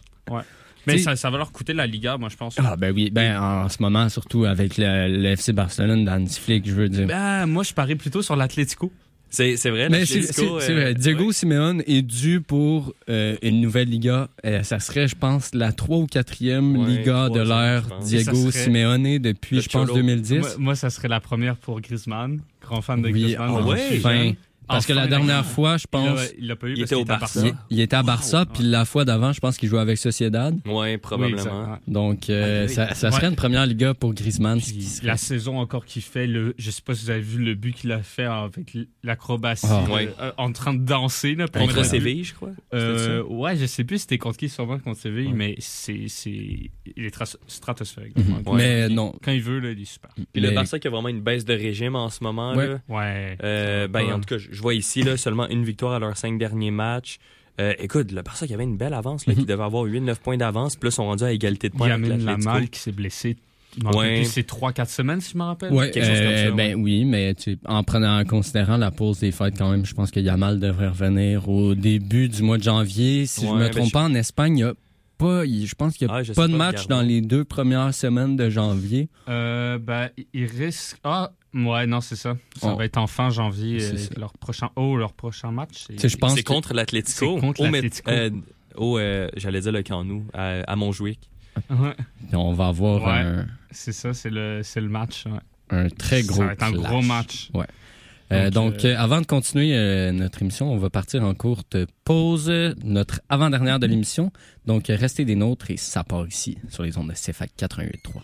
Mais T'sais- ça, ça va leur coûter la Liga, moi, je pense. Ah ben oui, ben en ce moment, surtout avec le, le F C Barcelone d'Hansi Flick, je veux dire. Ben, moi, je parie plutôt sur l'Atlético. C'est, c'est vrai, Mais c'est, l'Atlético, c'est- c'est euh, vrai, Diego ouais. Simeone est dû pour euh, une nouvelle Liga. Euh, ça serait, je pense, la trois ou quatrième Ouais, Liga de troisième, l'ère je pense. Diego Et ça serait- Simeone depuis, Le je pense, Cholo. deux mille dix. Moi, moi, ça serait la première pour Griezmann. Grand fan de Oui, Griezmann. ah depuis ouais, jeune. enfin. Parce que la Enfin, dernière il a- fois, je il l'a- pense, Il l'a pas eu il parce était qu'il au était à Barça. il, il était à Barça, puis la fois d'avant, je pense qu'il jouait avec Sociedad. Ouais, Oui, probablement. exact, ouais. Donc, euh, Ah, oui. ça, ça serait Ouais. une première Liga pour Griezmann. ce qui Puis serait- la saison encore qu'il fait, le, je sais pas si vous avez vu le but qu'il a fait avec l'acrobatie, Ah. euh, Ouais. euh, en train de danser. Là, pour Contre mettre le but. Séville, je crois. Euh, ouais, je sais plus c'était contre qui, sûrement contre Séville, Ouais. mais c'est, c'est, il est tra- stratosphérique. Mhm. vraiment. Mais Il- non. Quand il veut, là, il est super. Puis le Mais- Barça qui a vraiment une baisse de régime en ce moment. Ouais. Là. Ouais. Euh, ben, Ouais. en tout cas, je je vois ici là, seulement une victoire à leurs cinq derniers matchs. Euh, écoute, le Barça qui avait une belle avance, là, Mhm. qui devait avoir huit neuf points d'avance, puis là, ils sont rendus à égalité de points avec Yamin l'Atlético. Lamal qui s'est blessé. Je m'en rappelle Ouais. plus, c'est trois quatre semaines, si je me rappelle. Ouais, quelque chose comme euh, ça, ben oui, mais tu sais, en prenant en considérant la pause des fêtes quand même, je pense que Yamal devrait revenir au début du mois de janvier. Si je Ouais, me ben trompe je- pas, en Espagne, il y a pas, il- je pense qu'il n'y a Ah, je sais pas de pas, match regardons. dans les deux premières semaines de janvier. Euh, ben, il risque. Ah, ouais, non, c'est ça. Ça Oh. va être en fin janvier. C'est euh, ça. leur prochain, oh, leur prochain match. c'est- Tu sais, je pense C'est que- contre l'Atlético. C'est contre Au Met- l'Atlético. euh, au, euh, j'allais dire le Camp Nou, à, à Montjuic. Ouais, on va avoir Ouais. un, c'est ça, c'est le, c'est le match. Ouais. un très gros Ça va être un clash. gros match. Euh, Donc, donc, euh, euh, avant de continuer euh, notre émission, on va partir en courte pause, euh, notre avant-dernière de l'émission. Donc, euh, restez des nôtres et ça part ici, sur les ondes de C F A C quatre-vingt-huit trois.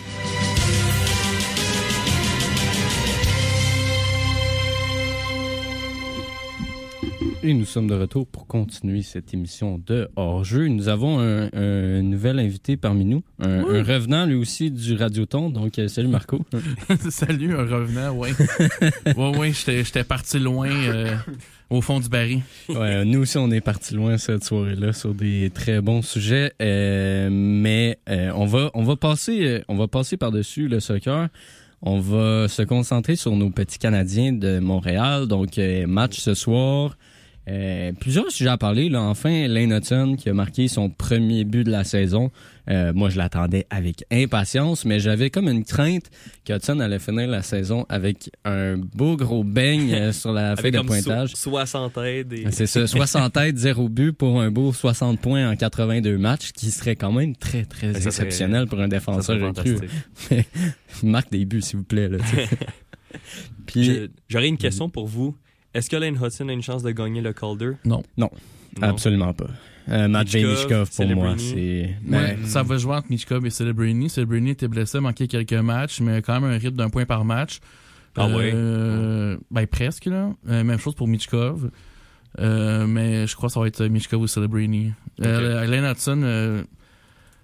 Et nous sommes de retour pour continuer cette émission de hors-jeu. Nous avons un, un nouvel invité parmi nous, un, un revenant lui aussi du Radioton. Donc, euh, salut Marco. Salut, un revenant, ouais. ouais, ouais, j'étais, j'étais parti loin euh, au fond du baril. Ouais, nous aussi, on est parti loin cette soirée-là sur des très bons sujets, euh, mais euh, on va on va passer euh, on va passer par-dessus le soccer. On va se concentrer sur nos petits Canadiens de Montréal. Donc, euh, match ce soir. Euh, plusieurs sujets à parler. Là. Enfin, Lane Hudson qui a marqué son premier but de la saison. Euh, moi, je l'attendais avec impatience, mais j'avais comme une crainte qu'Hudson allait finir la saison avec un beau gros beigne euh, sur la feuille Avec de comme pointage. so- soixante aides. Et... C'est ça, soixante têtes, zéro but pour un beau soixante points en quatre-vingt-deux matchs, qui serait quand même très, très Ça serait- exceptionnel pour un Ça défenseur serait recru. fantastique. Marque des buts, s'il vous plaît. Là, tu sais. Puis, Je- J'aurais une question pour vous. Est-ce que Lane Hudson a une chance de gagner le Calder? Non. Non. absolument pas. Euh, Matvei Michkov, Michkov, pour moi, Celebrini. c'est... Ouais, Mais, ça va jouer entre Michkov et Celebrini. Celebrini était blessé, manquait quelques matchs, mais quand même un rythme d'un point par match. Ah Euh, ben presque, là. Euh, même chose pour Michkov. Euh, mais je crois que ça va être Michkov ou Celebrini. Euh, Lane Hudson, euh,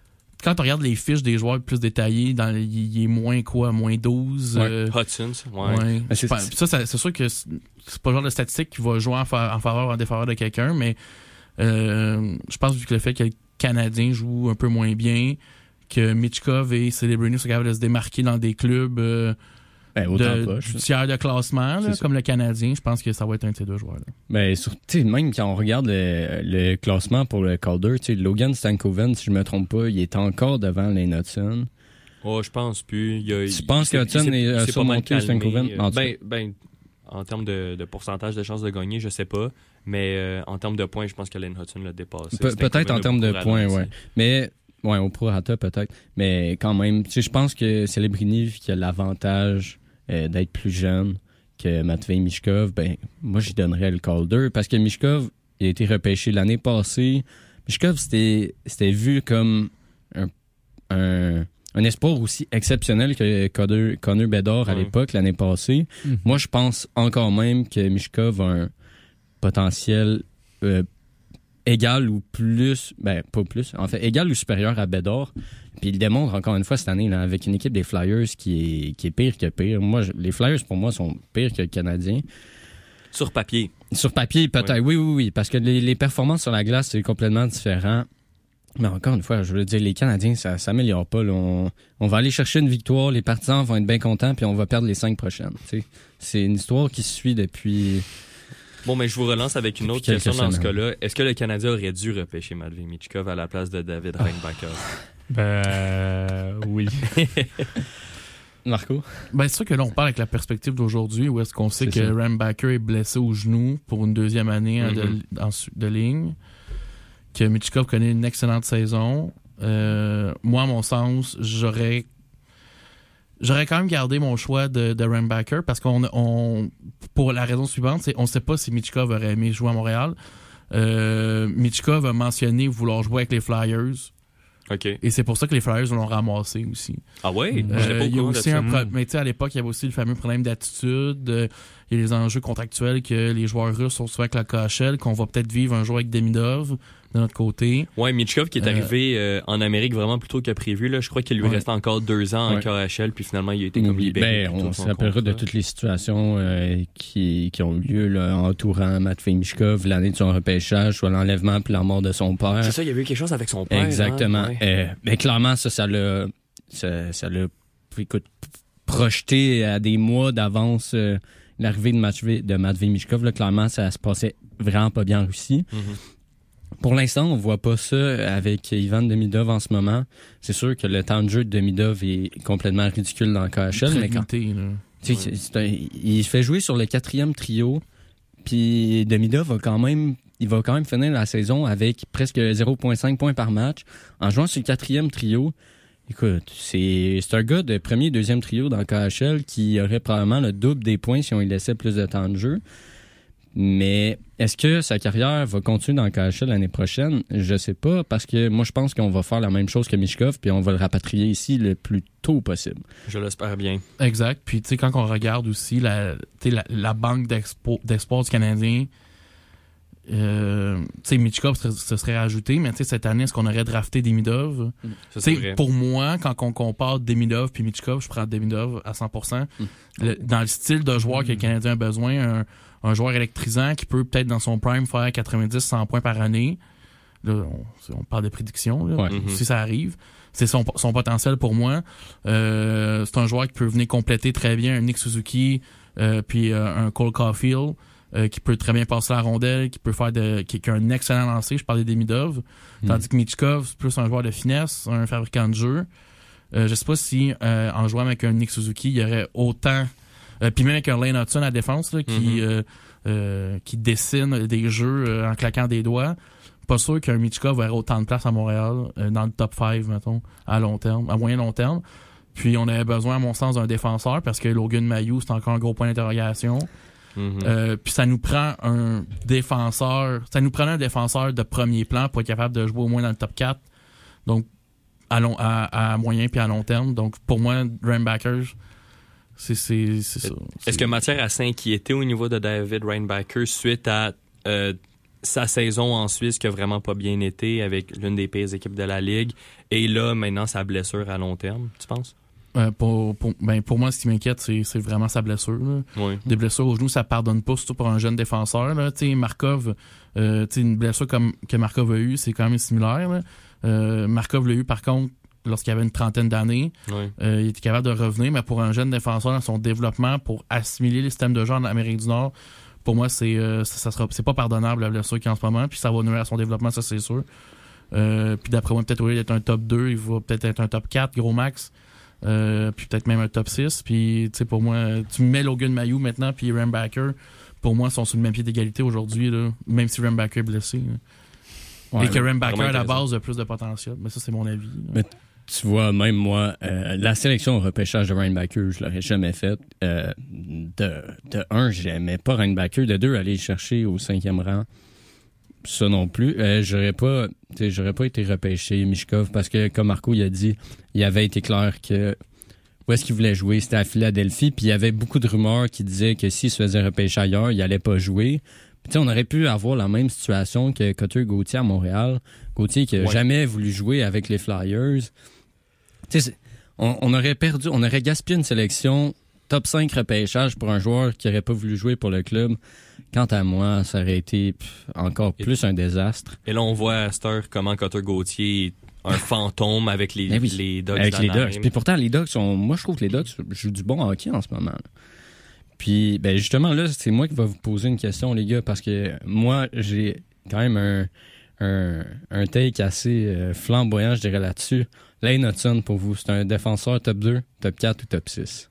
quand tu regardes les fiches des joueurs plus détaillés, dans, il, il est moins quoi, moins douze. Ouais. Euh, Hudson, ouais. ouais. Mais c'est- Enfin, ça, ça, c'est sûr que c'est, c'est pas le genre de statistique qui va jouer en, fa- en faveur ou en défaveur de quelqu'un, mais euh, je pense vu que le fait que le Canadien joue un peu moins bien, que Michkov et Celebrini sont capables de se démarquer dans des clubs euh, Ben, autant de, pas. du je- tiers de classement, là, C'est comme le Canadien, je pense que ça va être un de ces deux joueurs-là. Ben, sur, tu sais, même quand on regarde le, le classement pour le Calder, tu sais, Logan Stankoven, si je me trompe pas, il est encore devant Lane Hudson. Oh, je pense plus. Il y a, Tu il- penses il s'est- que Hudson il s'est- est, il a s'est pas mal surmonté calmé, Stankoven? euh, En tout Ben, ben, en termes de, de pourcentage de chances de gagner, je sais pas. Mais euh, en termes de points, je pense que Lane Hudson l'a dépassé. Pe- Stankoven peut-être en a termes de beaucoup points, ralenti. ouais. Mais, ouais, au prorata peut-être. Mais quand même, tu sais, je pense que Celebrini, qui a l'avantage euh, d'être plus jeune que Matvei Michkov, ben, moi, j'y donnerais le Calder. Parce que Michkov, il a été repêché l'année passée. Michkov, c'était, c'était vu comme un, un, un espoir aussi exceptionnel que Connor, Connor Bedard à Ouais. l'époque, l'année passée. Mhm. Moi, je pense encore même que Michkov a un potentiel euh, égal ou plus, ben pas plus, en fait, égal ou supérieur à Bedard. Puis il démontre encore une fois cette année là, avec une équipe des Flyers qui est, qui est pire que pire. Moi, je- les Flyers, pour moi, sont pires que le Canadien. Sur papier. Sur papier, peut-être, Ouais. oui, oui, oui, parce que les, les performances sur la glace, c'est complètement différent. Mais encore une fois, je veux dire, les Canadiens, ça s'améliore pas. Là. On, on va aller chercher une victoire, les partisans vont être bien contents, puis on va perdre les cinq prochaines. Tu sais. C'est une histoire qui se suit depuis... Bon, mais je vous relance avec une Depuis autre quelques question dans ce semaines. cas-là. Est-ce que le Canadien aurait dû repêcher Matvei Michkov à la place de David Reinbacher? Ben, euh, oui. Marco? Ben, c'est sûr que là, on parle avec la perspective d'aujourd'hui où est-ce qu'on sait C'est que ça. Rambacker est blessé au genou pour une deuxième année hein, Mhm. de, en su- de ligne, que Michkov connaît une excellente saison. Euh, moi, à mon sens, j'aurais j'aurais quand même gardé mon choix de, de Rambacker parce qu'on on, pour la raison suivante, c'est on ne sait pas si Michkov aurait aimé jouer à Montréal. Euh, Michkov a mentionné vouloir jouer avec les Flyers OK. et c'est pour ça que les Flyers l'ont ramassé aussi. Ah ouais? Euh, J'étais pas au il y a courant de aussi ça. un pro- mais tu sais à l'époque il y avait aussi le fameux problème d'attitude. Euh, il y a les enjeux contractuels que les joueurs russes sont souvent avec la K H L, qu'on va peut-être vivre un jour avec Demidov de notre côté. Ouais, Michkov qui est Euh, arrivé euh, en Amérique vraiment plus tôt que prévu. Là. Je crois qu'il lui Ouais. restait encore deux ans en Ouais. K H L, puis finalement, il a été comme libéré. Ben, plus tôt on son se rappellera de contrat. toutes les situations euh, qui, qui ont eu lieu là, entourant Matvei Michkov, l'année de son repêchage, soit l'enlèvement puis la mort de son père. C'est ça, il y avait eu quelque chose avec son père. Exactement. hein? Ouais. Euh, mais clairement, ça, ça l'a, ça, ça l'a, écoute, projeté à des mois d'avance euh, l'arrivée de Matvei, de Matvei Michkov. Là, clairement, ça se passait vraiment pas bien en Russie. Mhm. Pour l'instant, on voit pas ça avec Ivan Demidov en ce moment. C'est sûr que le temps de jeu de Demidov est complètement ridicule dans le K H L, Très mais quand limité, là. tu sais, c'est- c'est un- il se fait jouer sur le quatrième trio, puis Demidov va quand même, il va quand même finir la saison avec presque zéro virgule cinq points par match en jouant sur le quatrième trio. Écoute, c'est c'est un gars de premier et deuxième trio dans le K H L qui aurait probablement le double des points si on lui laissait plus de temps de jeu. Mais est-ce que sa carrière va continuer dans le K H L l'année prochaine? Je sais pas, parce que moi, je pense qu'on va faire la même chose que Michkov, puis on va le rapatrier ici le plus tôt possible. Je l'espère bien. Exact. Puis tu sais quand on regarde aussi la tu sais, la, la banque d'expo- d'espoir du Canadien, euh, tu sais Michkov se, se serait rajouté, mais tu sais cette année est-ce qu'on aurait drafté Demidov? Ça, Tu c'est sais, vrai. pour moi, quand on compare Demidov puis Michkov, je prends Demidov à cent pour cent. Mm. Le- dans le style de joueur que le Canadien a besoin, un, un joueur électrisant qui peut peut-être dans son prime faire quatre-vingt-dix à cent points par année. Là, on, on parle de prédiction, là, Ouais. Mhm. si ça arrive. C'est son, son potentiel pour moi. Euh, c'est un joueur qui peut venir compléter très bien un Nick Suzuki euh, puis euh, un Cole Caulfield. Euh, qui peut très bien passer la rondelle, qui peut faire de, qui, qui a un excellent lancer. Je parlais d'Emidov. Mm. Tandis que Michkov, c'est plus un joueur de finesse, un fabricant de jeu. Euh, je sais pas si, euh, en jouant avec un Nick Suzuki, il y aurait autant, euh, puis même avec un Lane Hudson à la défense, là, qui, Mhm. euh, euh, qui dessine des jeux euh, en claquant des doigts. Pas sûr qu'un Michkov aurait autant de place à Montréal, euh, dans le top cinq, mettons, à long terme, à moyen long terme. Puis on avait besoin, à mon sens, d'un défenseur, parce que Logan Mailloux, c'est encore un gros point d'interrogation. Mhm. Euh, puis ça nous prend un défenseur, ça nous prenait un défenseur de premier plan pour être capable de jouer au moins dans le top quatre. Donc, à, long, à, à moyen puis à long terme. Donc, pour moi, Reinbacker, c'est, c'est, c'est ça. Est-ce que matière à s'inquiéter au niveau de David Reinbacher suite à euh, sa saison en Suisse qui a vraiment pas bien été avec l'une des pires équipes de la Ligue. Et là, maintenant, sa blessure à long terme, tu penses? Euh, pour, pour, ben, pour moi, ce qui m'inquiète, c'est, c'est vraiment sa blessure. Là. Oui. Des blessures au genou, ça pardonne pas, surtout pour un jeune défenseur. Là. T'sais, Markov, euh, t'sais, une blessure comme que Markov a eue, c'est quand même similaire. Là. Euh, Markov l'a eu, par contre, lorsqu'il avait une trentaine d'années. Oui. Euh, il était capable de revenir, mais pour un jeune défenseur, dans son développement, pour assimiler les systèmes de jeu en Amérique du Nord, pour moi, c'est euh, ça, ça sera, c'est pas pardonnable la blessure qu'il a en ce moment, puis ça va nuire à son développement, ça c'est sûr. Euh, puis d'après moi, peut-être au lieu d'être un top deux, il va peut-être être un top quatre, gros max. Euh, puis peut-être même un top six. Puis tu sais, pour moi, tu mets Logan Mailloux maintenant, puis Rambacker, pour moi, sont sur le même pied d'égalité aujourd'hui, là, même si Rambacker est blessé. Ouais, et que Rambacker, à la base, a plus de potentiel. Mais ça, c'est mon avis. Là. Mais tu vois, même moi, euh, la sélection au repêchage de Reinbacker, je l'aurais jamais faite. Euh, de, de un, j'aimais pas Reinbacker. De deux, aller le chercher au cinquième rang. Ça non plus. Euh, j'aurais pas, j'aurais pas été repêché Michkov parce que, comme Marco il a dit, il avait été clair que où est-ce qu'il voulait jouer, c'était à Philadelphie. Puis il y avait beaucoup de rumeurs qui disaient que s'il se faisait repêcher ailleurs, il allait pas jouer. Puis on aurait pu avoir la même situation que Cotter Gauthier à Montréal. Gauthier qui a ouais. jamais voulu jouer avec les Flyers. On, on aurait perdu, on aurait gaspillé une sélection top cinq repêchage pour un joueur qui aurait pas voulu jouer pour le club. Quant à moi, ça aurait été pff, encore plus et, un désastre. Et là, on voit à cette heure comment Cotter Gauthier est un fantôme avec les, oui, les Ducks. Avec les Ducks. Puis pourtant, les Ducks sont... Moi, je trouve que les Ducks jouent du bon hockey en ce moment. Là. Puis, ben justement, là, c'est moi qui vais vous poser une question, les gars, parce que moi, j'ai quand même un, un, un take assez euh, flamboyant, je dirais, là-dessus. Lane Hudson, pour vous, c'est un défenseur top deux, top quatre ou top six?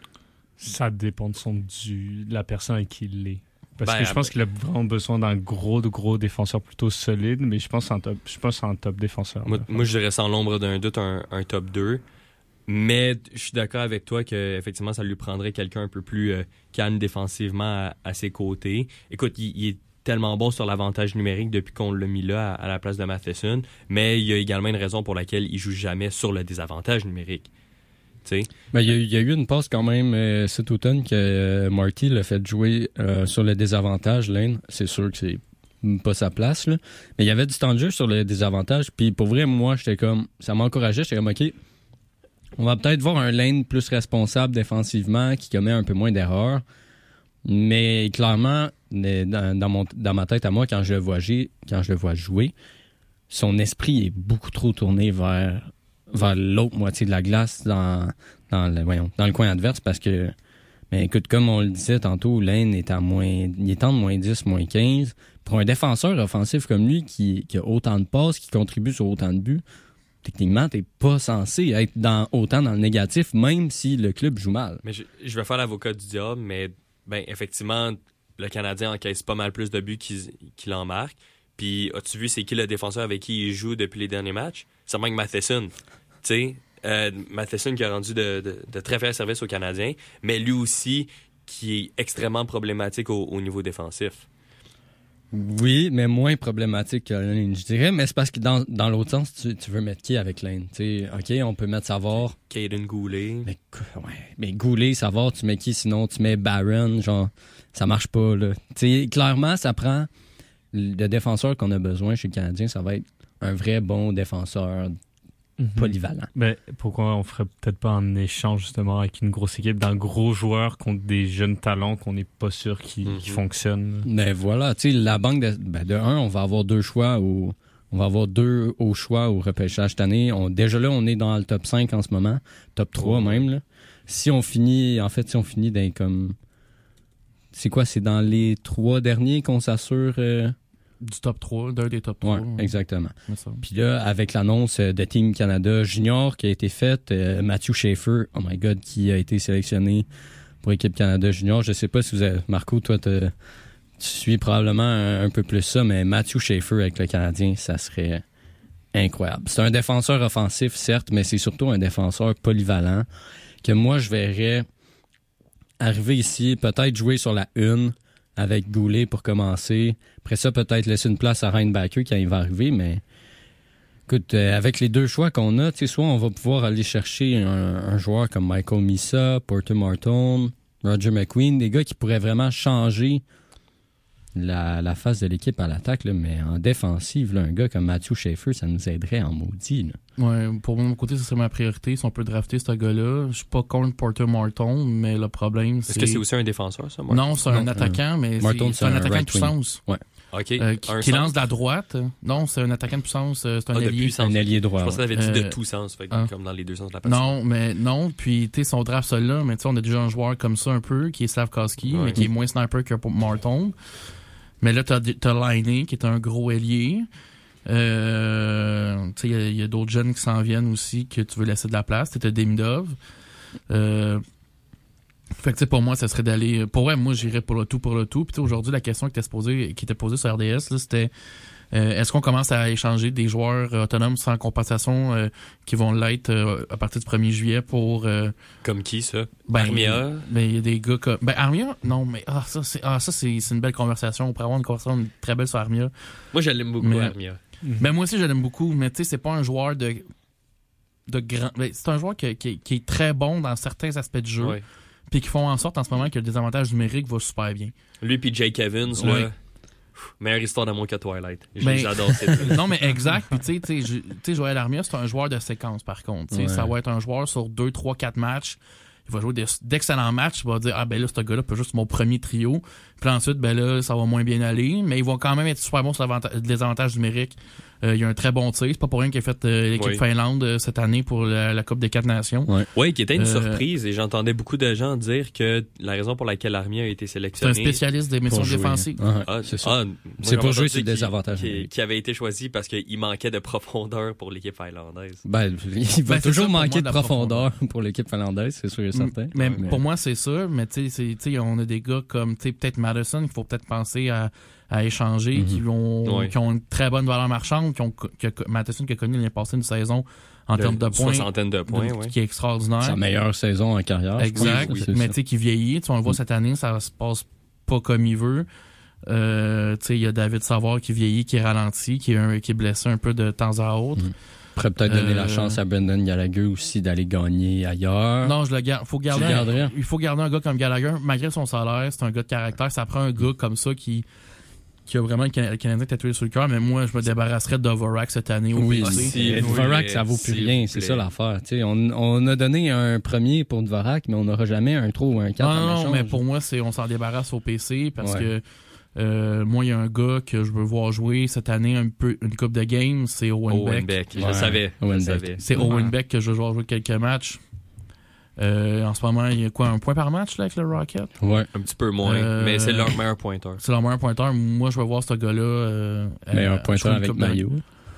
Ça dépend de, son, du, de la personne avec qui il est. Parce ben, que je pense ben, qu'il a vraiment besoin d'un gros, gros défenseur plutôt solide, mais je pense que c'est un top, je pense que c'est un top défenseur. Moi, moi, je dirais sans l'ombre d'un doute un, un top deux. Mais je suis d'accord avec toi qu'effectivement, ça lui prendrait quelqu'un un peu plus euh, calme défensivement à, à ses côtés. Écoute, il, il est tellement bon sur l'avantage numérique depuis qu'on l'a mis là à, à la place de Matheson, mais il y a également une raison pour laquelle il joue jamais sur le désavantage numérique. Ben, il, y a, il y a eu une passe quand même euh, cet automne que euh, Marty l'a fait jouer euh, sur le désavantage, Lane. C'est sûr que c'est pas sa place, là. Mais il y avait du temps de jeu sur le désavantage. Puis pour vrai, moi, j'étais comme. Ça m'encourageait. J'étais comme, OK, on va peut-être voir un Lane plus responsable défensivement qui commet un peu moins d'erreurs. Mais clairement, dans, dans, mon, dans ma tête à moi, quand je le vois jouer, quand je le vois jouer, son esprit est beaucoup trop tourné vers. vers l'autre moitié de la glace dans, dans, le, voyons, dans le coin adverse parce que, ben, écoute, comme on le disait tantôt, Lane est à moins, il est en moins dix, moins quinze. Pour un défenseur offensif comme lui qui, qui a autant de passes, qui contribue sur autant de buts, techniquement, t'es pas censé être dans, autant dans le négatif, même si le club joue mal. Mais je, je vais faire l'avocat du diable, mais ben effectivement, le Canadien encaisse pas mal plus de buts qu'il, qu'il en marque. Puis, as-tu vu c'est qui le défenseur avec qui il joue depuis les derniers matchs? C'est Mike Matheson. Tu sais, euh, Matheson qui a rendu de, de, de très fiers services aux Canadiens, mais lui aussi qui est extrêmement problématique au, au niveau défensif. Oui, mais moins problématique que Lane, je dirais. Mais c'est parce que dans, dans l'autre sens, tu, tu veux mettre qui avec Lane? Tu sais, OK, on peut mettre Savard. Caden Goulet. Mais, ouais, mais Goulet, Savard, tu mets qui? Sinon, tu mets Barron. Genre, ça marche pas, là. Tu sais, clairement, ça prend le défenseur qu'on a besoin chez le Canadien. Ça va être un vrai bon défenseur polyvalent. Mais pourquoi on ferait peut-être pas un échange justement avec une grosse équipe d'un gros joueur contre des jeunes talents qu'on n'est pas sûr qu'ils mm-hmm. fonctionnent? Mais voilà, tu sais, la banque de, ben de un, on va avoir deux choix au, on va avoir deux au choix au repêchage cette année. On, déjà là, on est dans le top cinq en ce moment, top trois oh. même. Là. Si on finit, en fait, si on finit dans comme, c'est quoi, c'est dans les trois derniers qu'on s'assure. Euh, Du top trois, d'un des top trois. Oui, exactement. Puis là, avec l'annonce de Team Canada Junior qui a été faite, euh, Matthew Schaefer, oh my God, qui a été sélectionné pour l'équipe Canada Junior. Je sais pas si vous avez... Marco, toi, tu suis probablement un, un peu plus ça, mais Matthew Schaefer avec le Canadien, ça serait incroyable. C'est un défenseur offensif, certes, mais c'est surtout un défenseur polyvalent que moi, je verrais arriver ici, peut-être jouer sur la une, avec Goulet pour commencer. Après ça, peut-être laisser une place à Reinbacker quand il va arriver, mais écoute, euh, avec les deux choix qu'on a, tu sais, soit on va pouvoir aller chercher un, un joueur comme Michael Misa, Porter Martin, Roger McQueen, des gars qui pourraient vraiment changer la, la face de l'équipe à l'attaque, là, mais en défensive, là, un gars comme Matthew Schaefer, ça nous aiderait en maudit. Là. Ouais, pour mon côté, ce serait ma priorité. Si on peut drafter ce gars-là, je suis pas contre Porter Martin, mais le problème, c'est... Est-ce que c'est aussi un défenseur, ça, Martin? Non, c'est un Non, attaquant, mais Martin, c'est, c'est un, un attaquant right de puissance. Ouais. OK. Euh, qui, qui lance de la droite. Non, c'est un attaquant de puissance, euh, c'est un Ah, de allié. puissance. Un allié droit. Je pensais que ouais. t'avais dit Euh, de tous sens, fait que hein. comme dans les deux sens de la patine. Non, mais non. Puis, tu sais, son draft, celui-là, mais tu sais, on a déjà un joueur comme ça un peu, qui est Slavkovski, Ouais. mais qui est moins sniper que Martin. Mais là, t'as, t'as Laine, qui est un gros ailier. Euh, tu sais, il y a, y a d'autres jeunes qui s'en viennent aussi, que tu veux laisser de la place. T'as Demidov. Euh, fait que, tu sais, pour moi, ça serait d'aller... Pour vrai, moi, j'irais pour le tout, pour le tout. Puis, tu sais, aujourd'hui, la question qui était posée, qui était posée sur R D S, là, c'était... Euh, est-ce qu'on commence à échanger des joueurs euh, autonomes sans compensation euh, qui vont l'être euh, à partir du premier juillet pour... Euh, Comme qui, ça? ben, Armia? Ben, il y a des gars comme... Ben, Armia, non, mais ah, ça, c'est, ah, ça c'est, c'est une belle conversation. On pourrait avoir une conversation très belle sur Armia. Moi, je l'aime beaucoup, Mais- Armia. Ben, moi aussi, je l'aime beaucoup, mais tu sais, c'est pas un joueur de... de grand... ben, c'est un joueur qui, qui, qui est très bon dans certains aspects du jeu, Ouais. puis qui font en sorte en ce moment que le désavantage numérique va super bien. Lui puis Jake Evans, Ouais. là... Pff, meilleure histoire d'amour que Twilight. J- Ben- J'adore ces trucs. Non, mais exact. Puis, tu sais, tu sais, je- tu sais, Joël Armia, c'est un joueur de séquence, par contre. Tu sais, Ouais. Ça va être un joueur sur deux, trois, quatre matchs. Il va jouer des- d'excellents matchs. Il va dire, ah, ben là, ce gars-là peut juste mon premier trio. Puis ensuite, ben là, ça va moins bien aller. Mais il va quand même être super bon sur l'avanta- les avantages numériques. Euh, il a un très bon tir. C'est pas pour rien qu'il a fait euh, l'équipe Oui. Finlande euh, cette année pour la, la Coupe des quatre nations. Ouais. Oui, qui était une Euh, surprise et j'entendais beaucoup de gens dire que la raison pour laquelle Armia a été C'est un sélectionné... spécialiste des missions Pour jouer. défensives. Ouais, Ah, c'est ça. ah, moi, C'est pour j'avais jouer entendu sur qu'il- des avantages Qui, numériques. qui avait été choisi parce qu'il manquait de profondeur pour l'équipe finlandaise. Ben, il va Ben, c'est toujours ça, pour manquer moi, de de la profondeur pour l'équipe finlandaise, c'est sûr et certain. Mais Ouais, pour moi, c'est ça. Mais tu sais, c'est- tu sais, on a des gars comme tu sais, peut-être Madison, il faut peut-être penser à, à échanger, Mhm. qui, ont, Ouais. qui ont une très bonne valeur marchande, qui ont que, que- Madison qui a connu l'année passée une saison en termes de Une points, soixantaine de points, de- oui. qui est extraordinaire. sa meilleure saison en carrière. je Exact. pense. Oui, c'est mais ça. tu sais, qui vieillit. Tu sais, on le voit cette année, ça se passe pas comme il veut. Euh, tu sais, il y a David Savard qui vieillit, qui est ralenti, qui est, un- qui est blessé un peu de temps à autre. Mhm. Pourrait peut-être donner Euh, la chance à Brendan Gallagher aussi d'aller gagner ailleurs. Non, je le garde. Faut garder. Tu le un- garderais? il faut garder un gars comme Gallagher, malgré son salaire. C'est un gars de caractère. Ça prend un gars comme ça qui, qui a vraiment le Can- le Canadien tatoué sur le cœur. Mais moi, je me débarrasserais de Dvorak cette année au Oui, P C. si. Et Oui, Dvorak, mais ça vaut plus s'il rien, vous c'est plaît. ça l'affaire. Tu sais, on, on a donné un premier pour Dvorak, mais on n'aura jamais un trois ou un quatre Non, en non, non, échange. mais pour moi, c'est on s'en débarrasse au P C parce Ouais. que euh, moi, il y a un gars que je veux voir jouer cette année un peu une coupe de game, c'est Owen, Owen Beck. Beck. Je Ouais. le savais. Je Owen le Beck. savais. C'est Ouais. Owen Beck que je veux voir jouer quelques matchs. Euh, en ce moment, il y a quoi, un point par match là, avec le Rocket? Ouais, Un petit peu moins, Euh, mais c'est leur meilleur pointeur. C'est leur meilleur pointeur. Moi, je veux voir ce gars-là. Euh, meilleur euh, pointeur jouer une avec coupe de- Maillot.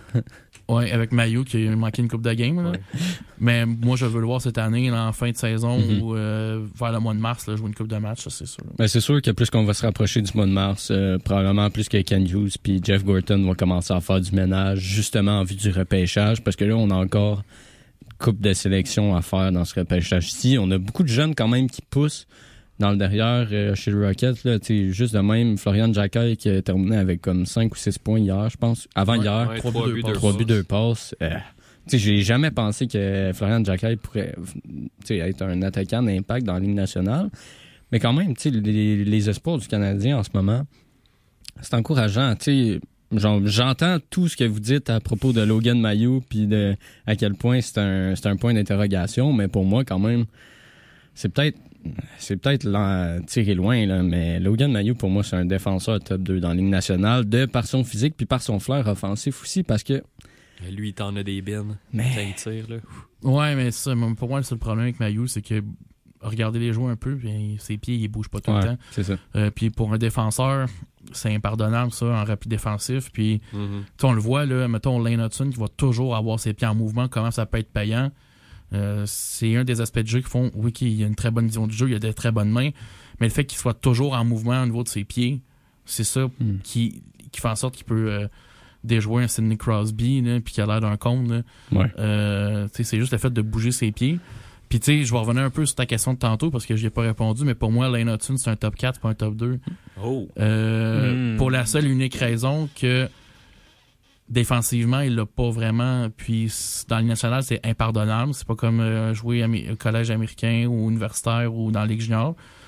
Ouais, avec Maillot qui a manqué une coupe de game. Là. Ouais. Mais moi, je veux le voir cette année, là, en fin de saison Mhm. ou euh, vers le mois de mars, là, jouer une coupe de match, ça, c'est sûr. Ben, c'est sûr que plus qu'on va se rapprocher du mois de mars, euh, probablement plus que Ken Hughes puis Jeff Gorton vont commencer à faire du ménage, justement en vue du repêchage, parce que là, on a encore une coupe de sélection à faire dans ce repêchage-ci. On a beaucoup de jeunes quand même qui poussent dans le derrière euh, chez le Rocket. Là, tu sais, juste de même, Florian Jacquet qui a terminé avec comme cinq ou six points hier, je pense. Avant Ouais, hier, Ouais, trois trois buts, buts, deux deux trois passes. buts, deux passes. Euh, tu sais, j'ai jamais pensé que Florian Jacquet pourrait tu sais, être un attaquant d'impact dans la Ligue nationale. Mais quand même, tu sais, les, les espoirs du Canadien en ce moment, c'est encourageant. Tu sais, genre, j'entends tout ce que vous dites à propos de Logan Mailloux puis de à quel point c'est un, c'est un point d'interrogation. Mais pour moi, quand même, c'est peut-être c'est peut-être l'en- tiré loin, là, mais Logan Mailloux, pour moi, c'est un défenseur top deux dans la Ligue nationale, de par son physique puis par son flair offensif aussi, parce que Lui, il t'en a des bines. Mais- Quand il tire, là. Ouais, mais ça, moi, pour moi, le seul problème avec Maillot, c'est que regardez les joueurs un peu, puis ses pieds, ils bougent pas tout ouais, le temps. c'est ça. Euh, puis pour un défenseur, c'est impardonnable, ça, en rapide défensif. Puis, Mhm. tu sais, on le voit, là, mettons, Lane Hudson qui va toujours avoir ses pieds en mouvement, comment ça peut être payant. Euh, c'est un des aspects du jeu qui font, oui, qu'il y a une très bonne vision du jeu, il y a des très bonnes mains, mais le fait qu'il soit toujours en mouvement au niveau de ses pieds, c'est ça Mm. qui, qui fait en sorte qu'il peut euh, déjouer un Sidney Crosby, là, puis qu'il a l'air d'un con. Là. Ouais. Euh, tu sais, c'est juste le fait de bouger ses pieds. Puis tu sais, je vais revenir un peu sur ta question de tantôt parce que je n'y ai pas répondu, mais pour moi, Lane Hudson, c'est un top quatre, c'est pas un top deux. Oh. Euh, Mm. Pour la seule et unique raison que défensivement, il l'a pas vraiment. Puis dans le national, c'est impardonnable. C'est pas comme euh, jouer amé- au collège américain ou universitaire ou dans la Ligue junior.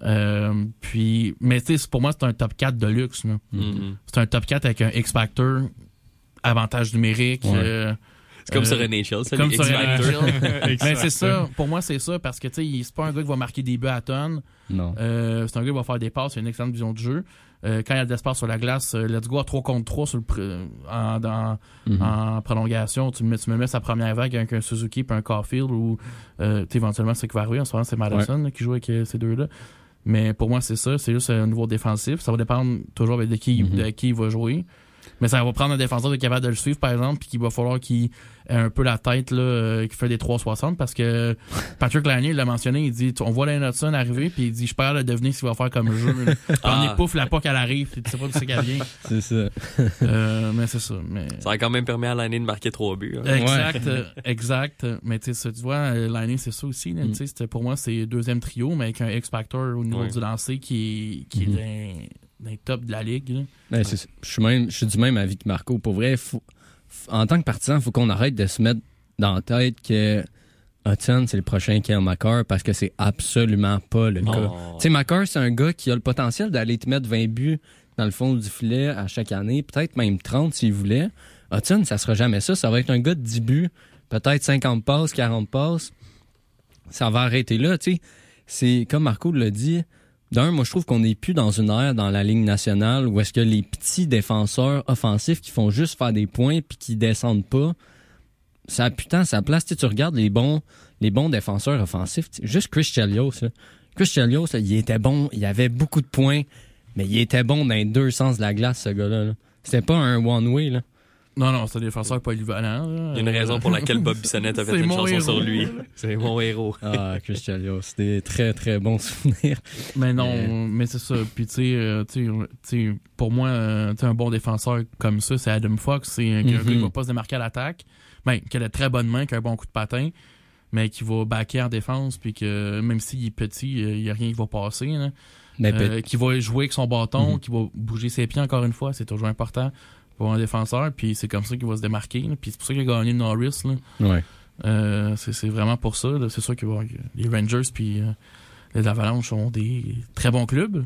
Euh, puis, mais tu sais, pour moi, c'est un top quatre de luxe. Là. Mm-hmm. C'est un top quatre avec un X-Factor, avantage numérique. Ouais. Euh, C'est comme euh, sur N H L, ça, Comme les sur X-Factor. N H L. Mais c'est ça. Pour moi, c'est ça parce que tu sais, c'est pas un gars qui va marquer des buts à tonnes. Non. Euh, c'est un gars qui va faire des passes, il a une excellente vision de jeu. Euh, quand il y a de l'espace sur la glace, euh, let's go à trois contre trois sur le pr- en, dans, Mhm. en prolongation. Tu me, mets- tu me mets sa première vague avec un Suzuki et un Caulfield ou euh, éventuellement c'est qui va arriver. En ce moment, c'est Madison là, qui joue avec euh, ces deux-là. Mais pour moi, c'est ça. C'est juste un niveau défensif. Ça va dépendre toujours de qui, Mhm. de qui il va jouer. Mais ça va prendre un défenseur qui est capable de le suivre, par exemple, puis qu'il va falloir qu'il ait un peu la tête, là, euh, qui fait des trois soixante, parce que Patrick Lanier, il l'a mentionné, il dit, on voit Lane Hudson arriver, puis il dit, je perds de deviner ce qu'il va faire comme jeu. Là. Puis on Ah. est pouf, la poque, elle arrive, puis tu sais pas d'où c'est qu'elle vient. C'est ça. Euh, mais c'est ça. Mais... Ça a quand même permis à l'année de marquer trois buts. hein. Exact, euh, exact. Mais tu sais, tu vois, euh, Lanier, c'est ça aussi. Là, Mm. tu sais, c'était, pour moi, c'est deuxième trio, mais avec un X-Factor au niveau Ouais. du lancer qui, qui Mhm. est dans, dans les top de la ligue. Là. Ben, c'est ça. Je suis même, je suis du même avis que Marco. Pour vrai, faut, f- en tant que partisan, il faut qu'on arrête de se mettre dans la tête que Hudson, c'est le prochain Kyle McCarr parce que c'est absolument pas le cas. Oh. Tu sais, McCarr, c'est un gars qui a le potentiel d'aller te mettre vingt buts dans le fond du filet à chaque année, peut-être même trente s'il voulait. Hudson, ça sera jamais ça. Ça va être un gars de dix buts, peut-être cinquante passes, quarante passes. Ça va arrêter là, tu sais. C'est comme Marco l'a dit. D'un, moi, je trouve qu'on n'est plus dans une ère dans la Ligue nationale où est-ce que les petits défenseurs offensifs qui font juste faire des points puis qui descendent pas, ça a putain sa place. Tu sais, tu regardes les bons, les bons défenseurs offensifs, tu sais, juste Chris Chelios. Là. Chris Chelios, là, il était bon, il avait beaucoup de points, mais il était bon dans les deux sens de la glace, ce gars-là. Là. C'était pas un one-way. Là. Non, non, c'est un défenseur polyvalent. là. Il y a une raison pour laquelle Bob Bissonnette a fait C'est une mon chanson héros. sur lui. C'est mon héros. Ah, Chris Chelios, c'était des très, très bons souvenirs. Mais non, Euh. mais c'est ça. Puis tu sais, euh, tu sais, tu sais, pour moi, euh, tu sais, un bon défenseur comme ça, c'est Adam Fox. C'est un, un Mhm. gars qui va pas se démarquer à l'attaque. Ben, qui a de très bonnes mains, qui a un bon coup de patin, mais qui va backer en défense, puis que même s'il est petit, il n'y a rien qui va passer. Là. Mais Euh, qui va jouer avec son bâton, Mhm. qui va bouger ses pieds encore une fois, c'est toujours important pour un défenseur. Puis c'est comme ça qu'il va se démarquer. Là. Puis c'est pour ça qu'il a gagné Norris. Là. peut- ouais. Euh, c'est, c'est vraiment pour ça. Là. C'est sûr que bon, les Rangers puis euh, les Avalanches ont des très bons clubs.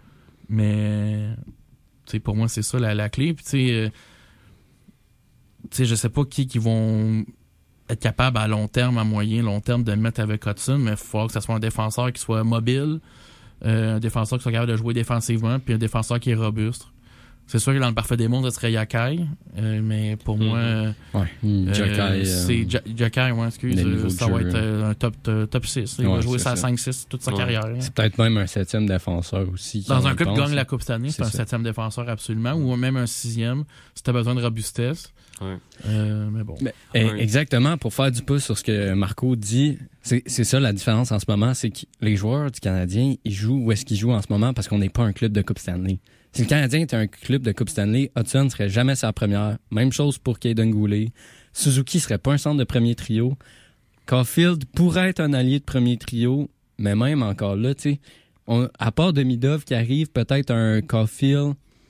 Mais tu sais, pour moi, c'est ça la, la clé. Puis tu sais, euh, tu sais, je sais pas qui qui vont être capables à long terme, à moyen, long terme de mettre avec Hudson, mais il faut falloir que ce soit un défenseur qui soit mobile, euh, un défenseur qui soit capable de jouer défensivement, puis un défenseur qui est robuste. C'est sûr que dans le parfait des mondes, ce serait Yakai, euh, mais pour Mhm. moi, euh, Ouais. euh, Jacky, euh, c'est Ja- Yakai, ouais, excuse, des euh, niveaux ça de va jeu, être euh, un top, euh, top six. Il Ouais, va jouer c'est ça à ça. cinq six toute sa Ouais. carrière. hein. C'est peut-être même un septième défenseur aussi. Dans on un y club qui pense. gagne la Coupe cette année, c'est C'est un ça. septième défenseur absolument, ou même un sixième, si tu as besoin de robustesse. Ouais. Euh, mais bon. Mais, eh, Ouais. Exactement, pour faire du pouce sur ce que Marco dit, c'est c'est ça la différence en ce moment, c'est que les joueurs du Canadien, ils jouent où est-ce qu'ils jouent en ce moment parce qu'on n'est pas un club de Coupe Stanley. Si le Canadien était un club de Coupe Stanley, Hudson serait jamais sa première. Même chose pour Caden Goulet. Suzuki serait pas un centre de premier trio. Caulfield pourrait être un allié de premier trio, mais même encore là, tu sais, on- à part Demidov qui arrive, peut-être un Caulfield.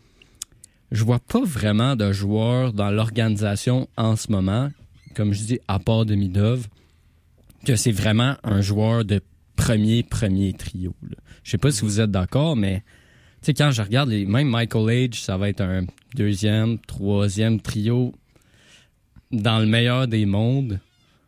Je vois pas vraiment de joueurs dans l'organisation en ce moment, comme je dis, à part Demidov, que c'est vraiment un joueur de premier, premier trio. Là. Je sais pas si vous êtes d'accord, mais tu sais, quand je regarde, les, même Michael Age, ça va être un deuxième, troisième trio dans le meilleur des mondes.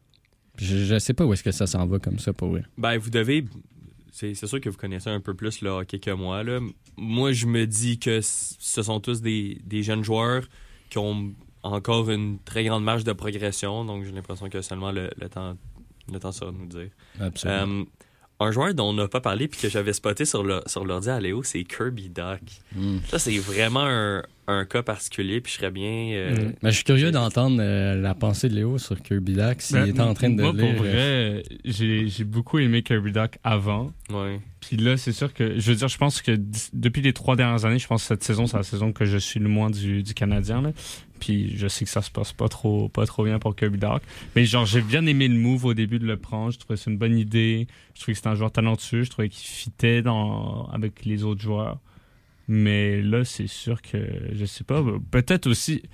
Je, je sais pas où est-ce que ça s'en va comme ça pour eux. Ben, vous devez. C'est, c'est sûr que vous connaissez un peu plus le hockey que moi. Là. Moi, je me dis que c- ce sont tous des, des jeunes joueurs qui ont encore une très grande marge de progression. Donc, j'ai l'impression que seulement le, le temps, le temps sera de nous dire. Absolument. Euh, un joueur dont on n'a pas parlé puis que j'avais spoté sur, le, sur l'ordi à Léo, c'est Kirby Dach. Mm. Ça, c'est vraiment un, un cas particulier. Puis je serais bien. euh, Mm. Mais je suis curieux d'entendre euh, la pensée de Léo sur Kirby Dach s'il Ben, est en train de moi, lire. pour euh, vrai, j'ai, j'ai beaucoup aimé Kirby Dach avant. Ouais. Puis là, c'est sûr que, je veux dire, je pense que d- depuis les trois dernières années, je pense que cette saison, c'est la saison que je suis le moins du, du Canadien. Là. Puis je sais que ça se passe pas trop, pas trop bien pour Kirby Dach. Mais genre, j'ai bien aimé le move au début de le prendre. Je trouvais que c'est une bonne idée. Je trouvais que c'était un joueur talentueux. Je trouvais qu'il fitait dans, avec les autres joueurs. Mais là, c'est sûr que, je sais pas, peut-être aussi,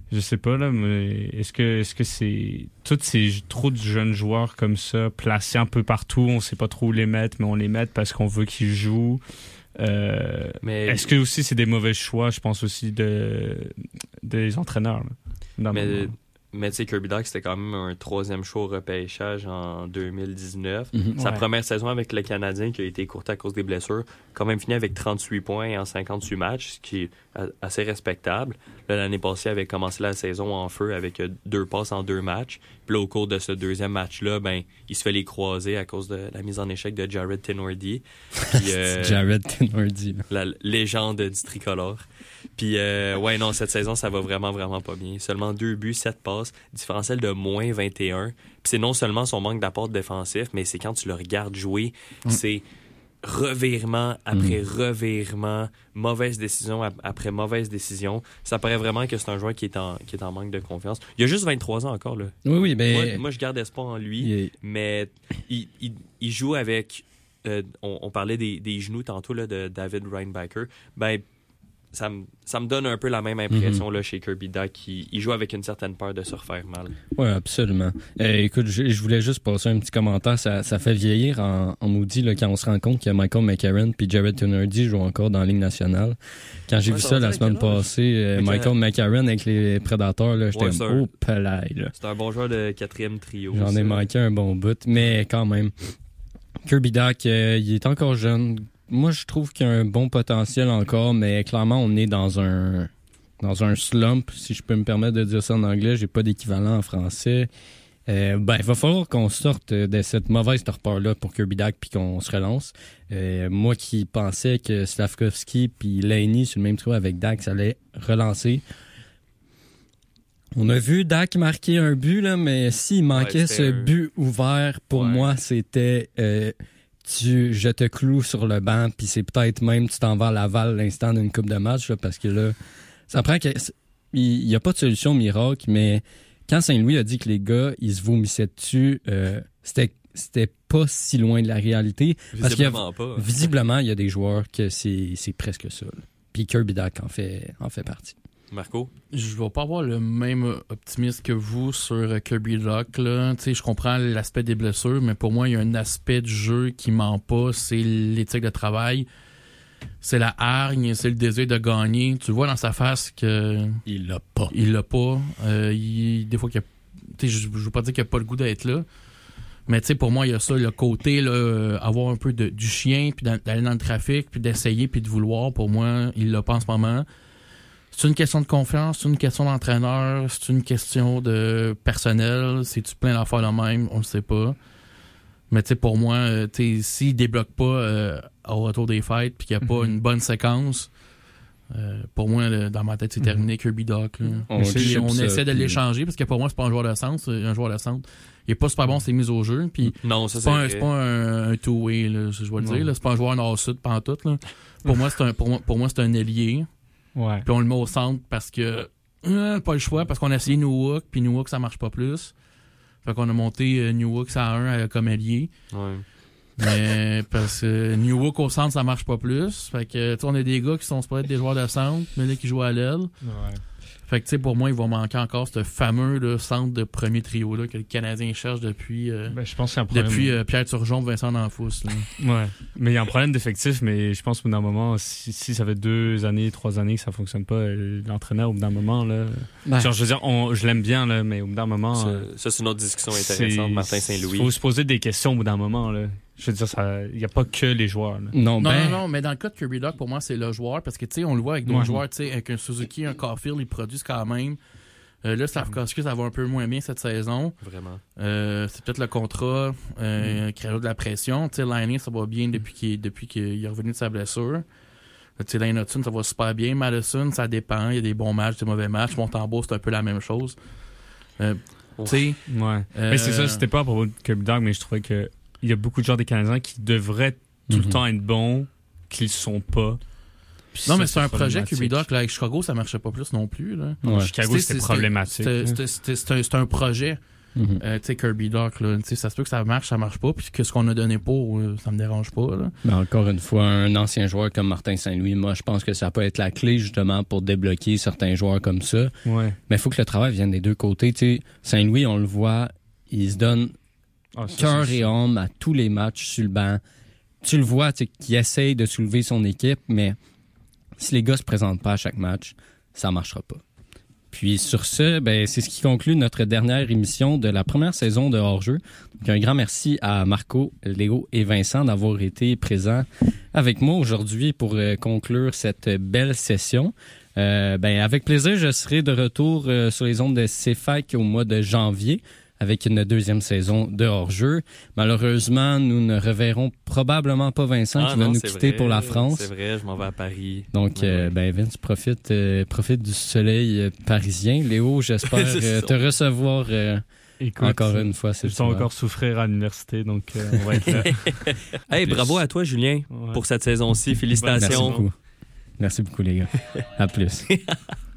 Je sais pas, là, mais est-ce que est-ce que c'est tous ces trop de jeunes joueurs comme ça, placés un peu partout, on sait pas trop où les mettre, mais on les met parce qu'on veut qu'ils jouent. Euh, mais est-ce que aussi c'est des mauvais choix, je pense aussi, de des entraîneurs, là, dans mais le moment. mais tu sais, Kirby Dach, c'était quand même un troisième choix au repêchage en deux mille dix-neuf. Mm-hmm. Sa Ouais. première saison avec le Canadien, qui a été écourtée à cause des blessures, quand même fini avec trente-huit points en cinquante-huit matchs, ce qui est a- assez respectable. Là, l'année passée, il avait commencé la saison en feu avec euh, deux passes en deux matchs. Puis là, au cours de ce deuxième match-là, ben, il se fait les croiser à cause de la mise en échec de Jared Tenordi. Puis, euh, Jared Tenordi. là. la légende du tricolore. Puis, euh, ouais, non, cette saison, ça va vraiment, vraiment pas bien. Seulement deux buts, sept passes, différentiel de moins vingt et un. Puis c'est non seulement son manque d'apport défensif, mais c'est quand tu le regardes jouer, Mm. c'est revirement après Mm. revirement, mauvaise décision ap- après mauvaise décision. Ça paraît vraiment que c'est un joueur qui est en, qui est en manque de confiance. Il a juste vingt-trois ans encore, là. Oui, oui, ben. Moi, moi, je garde espoir en lui, il est- mais il, il, il joue avec... euh, on, on parlait des, des genoux tantôt là, de David Reinbacher. Ben, ça me ça me donne un peu la même impression là, chez Kirby Dach. Il, il joue avec une certaine peur de se refaire mal. Oui, absolument. Euh, écoute, je, je voulais juste passer un petit commentaire. Ça, ça fait vieillir en, en maudit là, quand on se rend compte que Michael McCarron puis Jared Tenordi jouent encore dans la Ligue nationale. Quand j'ai Ouais, vu ça ça va la dire semaine quel âge? passée, euh, Mais Michael que- McCarron avec les Prédateurs, là, j'étais Ouais, c'est un- au palais. Là. C'est un bon joueur de quatrième trio. J'en ça. ai manqué un bon bout, mais quand même. Kirby Dach, euh, il est encore jeune. Moi, je trouve qu'il a un bon potentiel encore, mais clairement, on est dans un dans un slump, si je peux me permettre de dire ça en anglais. J'ai pas d'équivalent en français. Euh, ben, il va falloir qu'on sorte de cette mauvaise torpeur-là pour Kirby Dach puis qu'on se relance. Euh, moi qui pensais que Slavkovski puis Laney sur le même trio avec Dach, ça allait relancer. On a vu Dach marquer un but, là, mais s'il manquait Ouais, ce c'était un- but ouvert, pour Ouais. moi, c'était euh, tu, je te cloue sur le banc, puis c'est peut-être même tu t'en vas à Laval l'instant d'une coupe de match, là, parce que là, ça prend que. Il n'y a pas de solution miracle, mais quand Saint-Louis a dit que les gars, ils se vomissaient dessus, euh, c'était, c'était pas si loin de la réalité. Parce qu'il y a- Visiblement pas. visiblement, il y a des joueurs que c'est, c'est presque ça. là. Puis Kirby Dach en fait, en fait partie. Marco? Je vais pas avoir le même optimisme que vous sur euh, Kirby Dach, là. Tu sais, je comprends l'aspect des blessures, mais pour moi, il y a un aspect du jeu qui ment pas, c'est l'éthique de travail. C'est la hargne, c'est le désir de gagner. Tu le vois dans sa face que Il l'a pas. il l'a pas. Euh, il, des fois, qu'il a, tu sais, je, je veux pas dire qu'il a pas le goût d'être là, mais tu sais, pour moi, il y a ça, le côté là, euh, avoir un peu de, du chien, puis dans- d'aller dans le trafic, puis d'essayer, puis de vouloir. Pour moi, il l'a pas en ce moment. C'est une question de confiance, c'est une question d'entraîneur, c'est une question de personnel. C'est-tu plein d'affaires là même? On le sait pas. Mais tu sais, pour moi, euh, tu sais, s'il débloque pas euh, au retour des fêtes, puis qu'il n'y a pas Mhm. une bonne séquence, euh, pour moi, là, dans ma tête, c'est terminé Kirby Dach. là. On Puis chip on ça, essaie de puis- l'échanger, parce que pour moi, c'est pas un joueur de centre, c'est un joueur de centre. Il est pas super bon, c'est mis au jeu, puis Non, ça c'est c'est pas, un, vrai. c'est pas un, un two-way, là, je dois le Non. dire. là. C'est pas un joueur nord-sud pantoute. Là. Pour moi, c'est un pour moi, pour moi, c'est un ailier. Ouais. Puis on le met au centre parce que euh, pas le choix, parce qu'on a essayé Newhook, puis Newhook ça marche pas plus. Fait qu'on a monté euh, Newhook à un euh, comme ailier. Ouais. Mais parce que Newhook au centre ça marche pas plus. Fait que tu sais, on a des gars qui sont supposés être des joueurs de centre, mais là qui jouent à l'aile. Ouais. Fait que tu sais, pour moi, il va manquer encore ce fameux là, centre de premier trio là, que le Canadien cherche depuis euh, Ben, je pense qu'il y a un problème. depuis euh, Pierre Turgeon, Vincent D'Anfous. là. Ouais. Mais il y a un problème d'effectif, mais je pense qu'au bout d'un moment, si, si ça fait deux années, trois années que ça fonctionne pas, euh, l'entraîneur, au bout d'un moment, là. Ben, Genre, je veux dire, on, je l'aime bien, là, mais au bout d'un moment. Ça, euh, ça, c'est une autre discussion c'est- intéressante, Martin Saint-Louis. Il faut se poser des questions au bout d'un moment, là. Je veux dire, ça- il n'y a pas que les joueurs, là. non, Non, ben, non, non, mais dans le cas de Kirby Dach, pour moi, c'est le joueur, parce que, tu sais, on le voit avec d'autres Ouais. joueurs, tu sais, avec un Suzuki, un Caulfield, ils produisent quand même. Euh, là, Slavkovski, ça va un peu moins bien cette saison. Vraiment. Euh, c'est peut-être le contrat euh, qui rajoute de la pression. Tu sais, Laine, ça va bien depuis qu'il, depuis qu'il est revenu de sa blessure. Tu sais, Lane Hudson, ça va super bien. Madison, ça dépend. Il y a des bons matchs, des mauvais matchs. Montembeau, c'est un peu la même chose. Euh, tu sais, Ouais. euh, Mais c'est ça, c'était pas à propos de Kirby Dach, mais je trouvais que il y a beaucoup de joueurs des Canadiens qui devraient tout le Mhm. temps être bons, qu'ils sont pas. Puis Non, ça, mais c'est un projet problématique. Kirby Dach. Là, avec Chicago, ça marchait pas plus non plus. Là. ouais. Chicago, Tu sais, c'était c'est- problématique. C'était, là. c'était, c'était, c'était un, c'était un projet. Mhm. Euh, tu sais, Kirby Doc, là, tu sais, ça se peut que ça marche, ça marche pas, puis que ce qu'on a donné pour, euh, ça me dérange pas, là. Mais encore une fois, un ancien joueur comme Martin Saint-Louis, moi, je pense que ça peut être la clé, justement, pour débloquer certains joueurs comme ça. Ouais. Mais il faut que le travail vienne des deux côtés. Tu sais, Saint-Louis, on le voit, il se donne Ah, ça, cœur c'est- et âme à tous les matchs sur le banc. Tu le vois, tu sais, qu'il essaye de soulever son équipe, mais si les gars se présentent pas à chaque match, ça marchera pas. Puis sur ce, ben, c'est ce qui conclut notre dernière émission de la première saison de Hors-jeu. Donc, un grand merci à Marco, Léo et Vincent d'avoir été présents avec moi aujourd'hui pour euh, conclure cette belle session. Euh, ben, avec plaisir, je serai de retour euh, sur les ondes de C F A C au mois de janvier avec une deuxième saison de hors-jeu. Malheureusement, nous ne reverrons probablement pas Vincent Ah qui va non, nous c'est quitter vrai, pour la France. C'est vrai, je m'en vais à Paris. Donc, Ouais, euh, ouais. ben Vince, profite, euh, profite du soleil euh, parisien. Léo, j'espère C'est euh, ça. te recevoir euh, Écoute, encore une fois. C'est Ils sont encore souffrir à l'université, donc euh, on va être là. Hey, plus. bravo à toi, Julien, Ouais. pour cette saison-ci. Merci Félicitations. beaucoup. Merci beaucoup, les gars. À plus.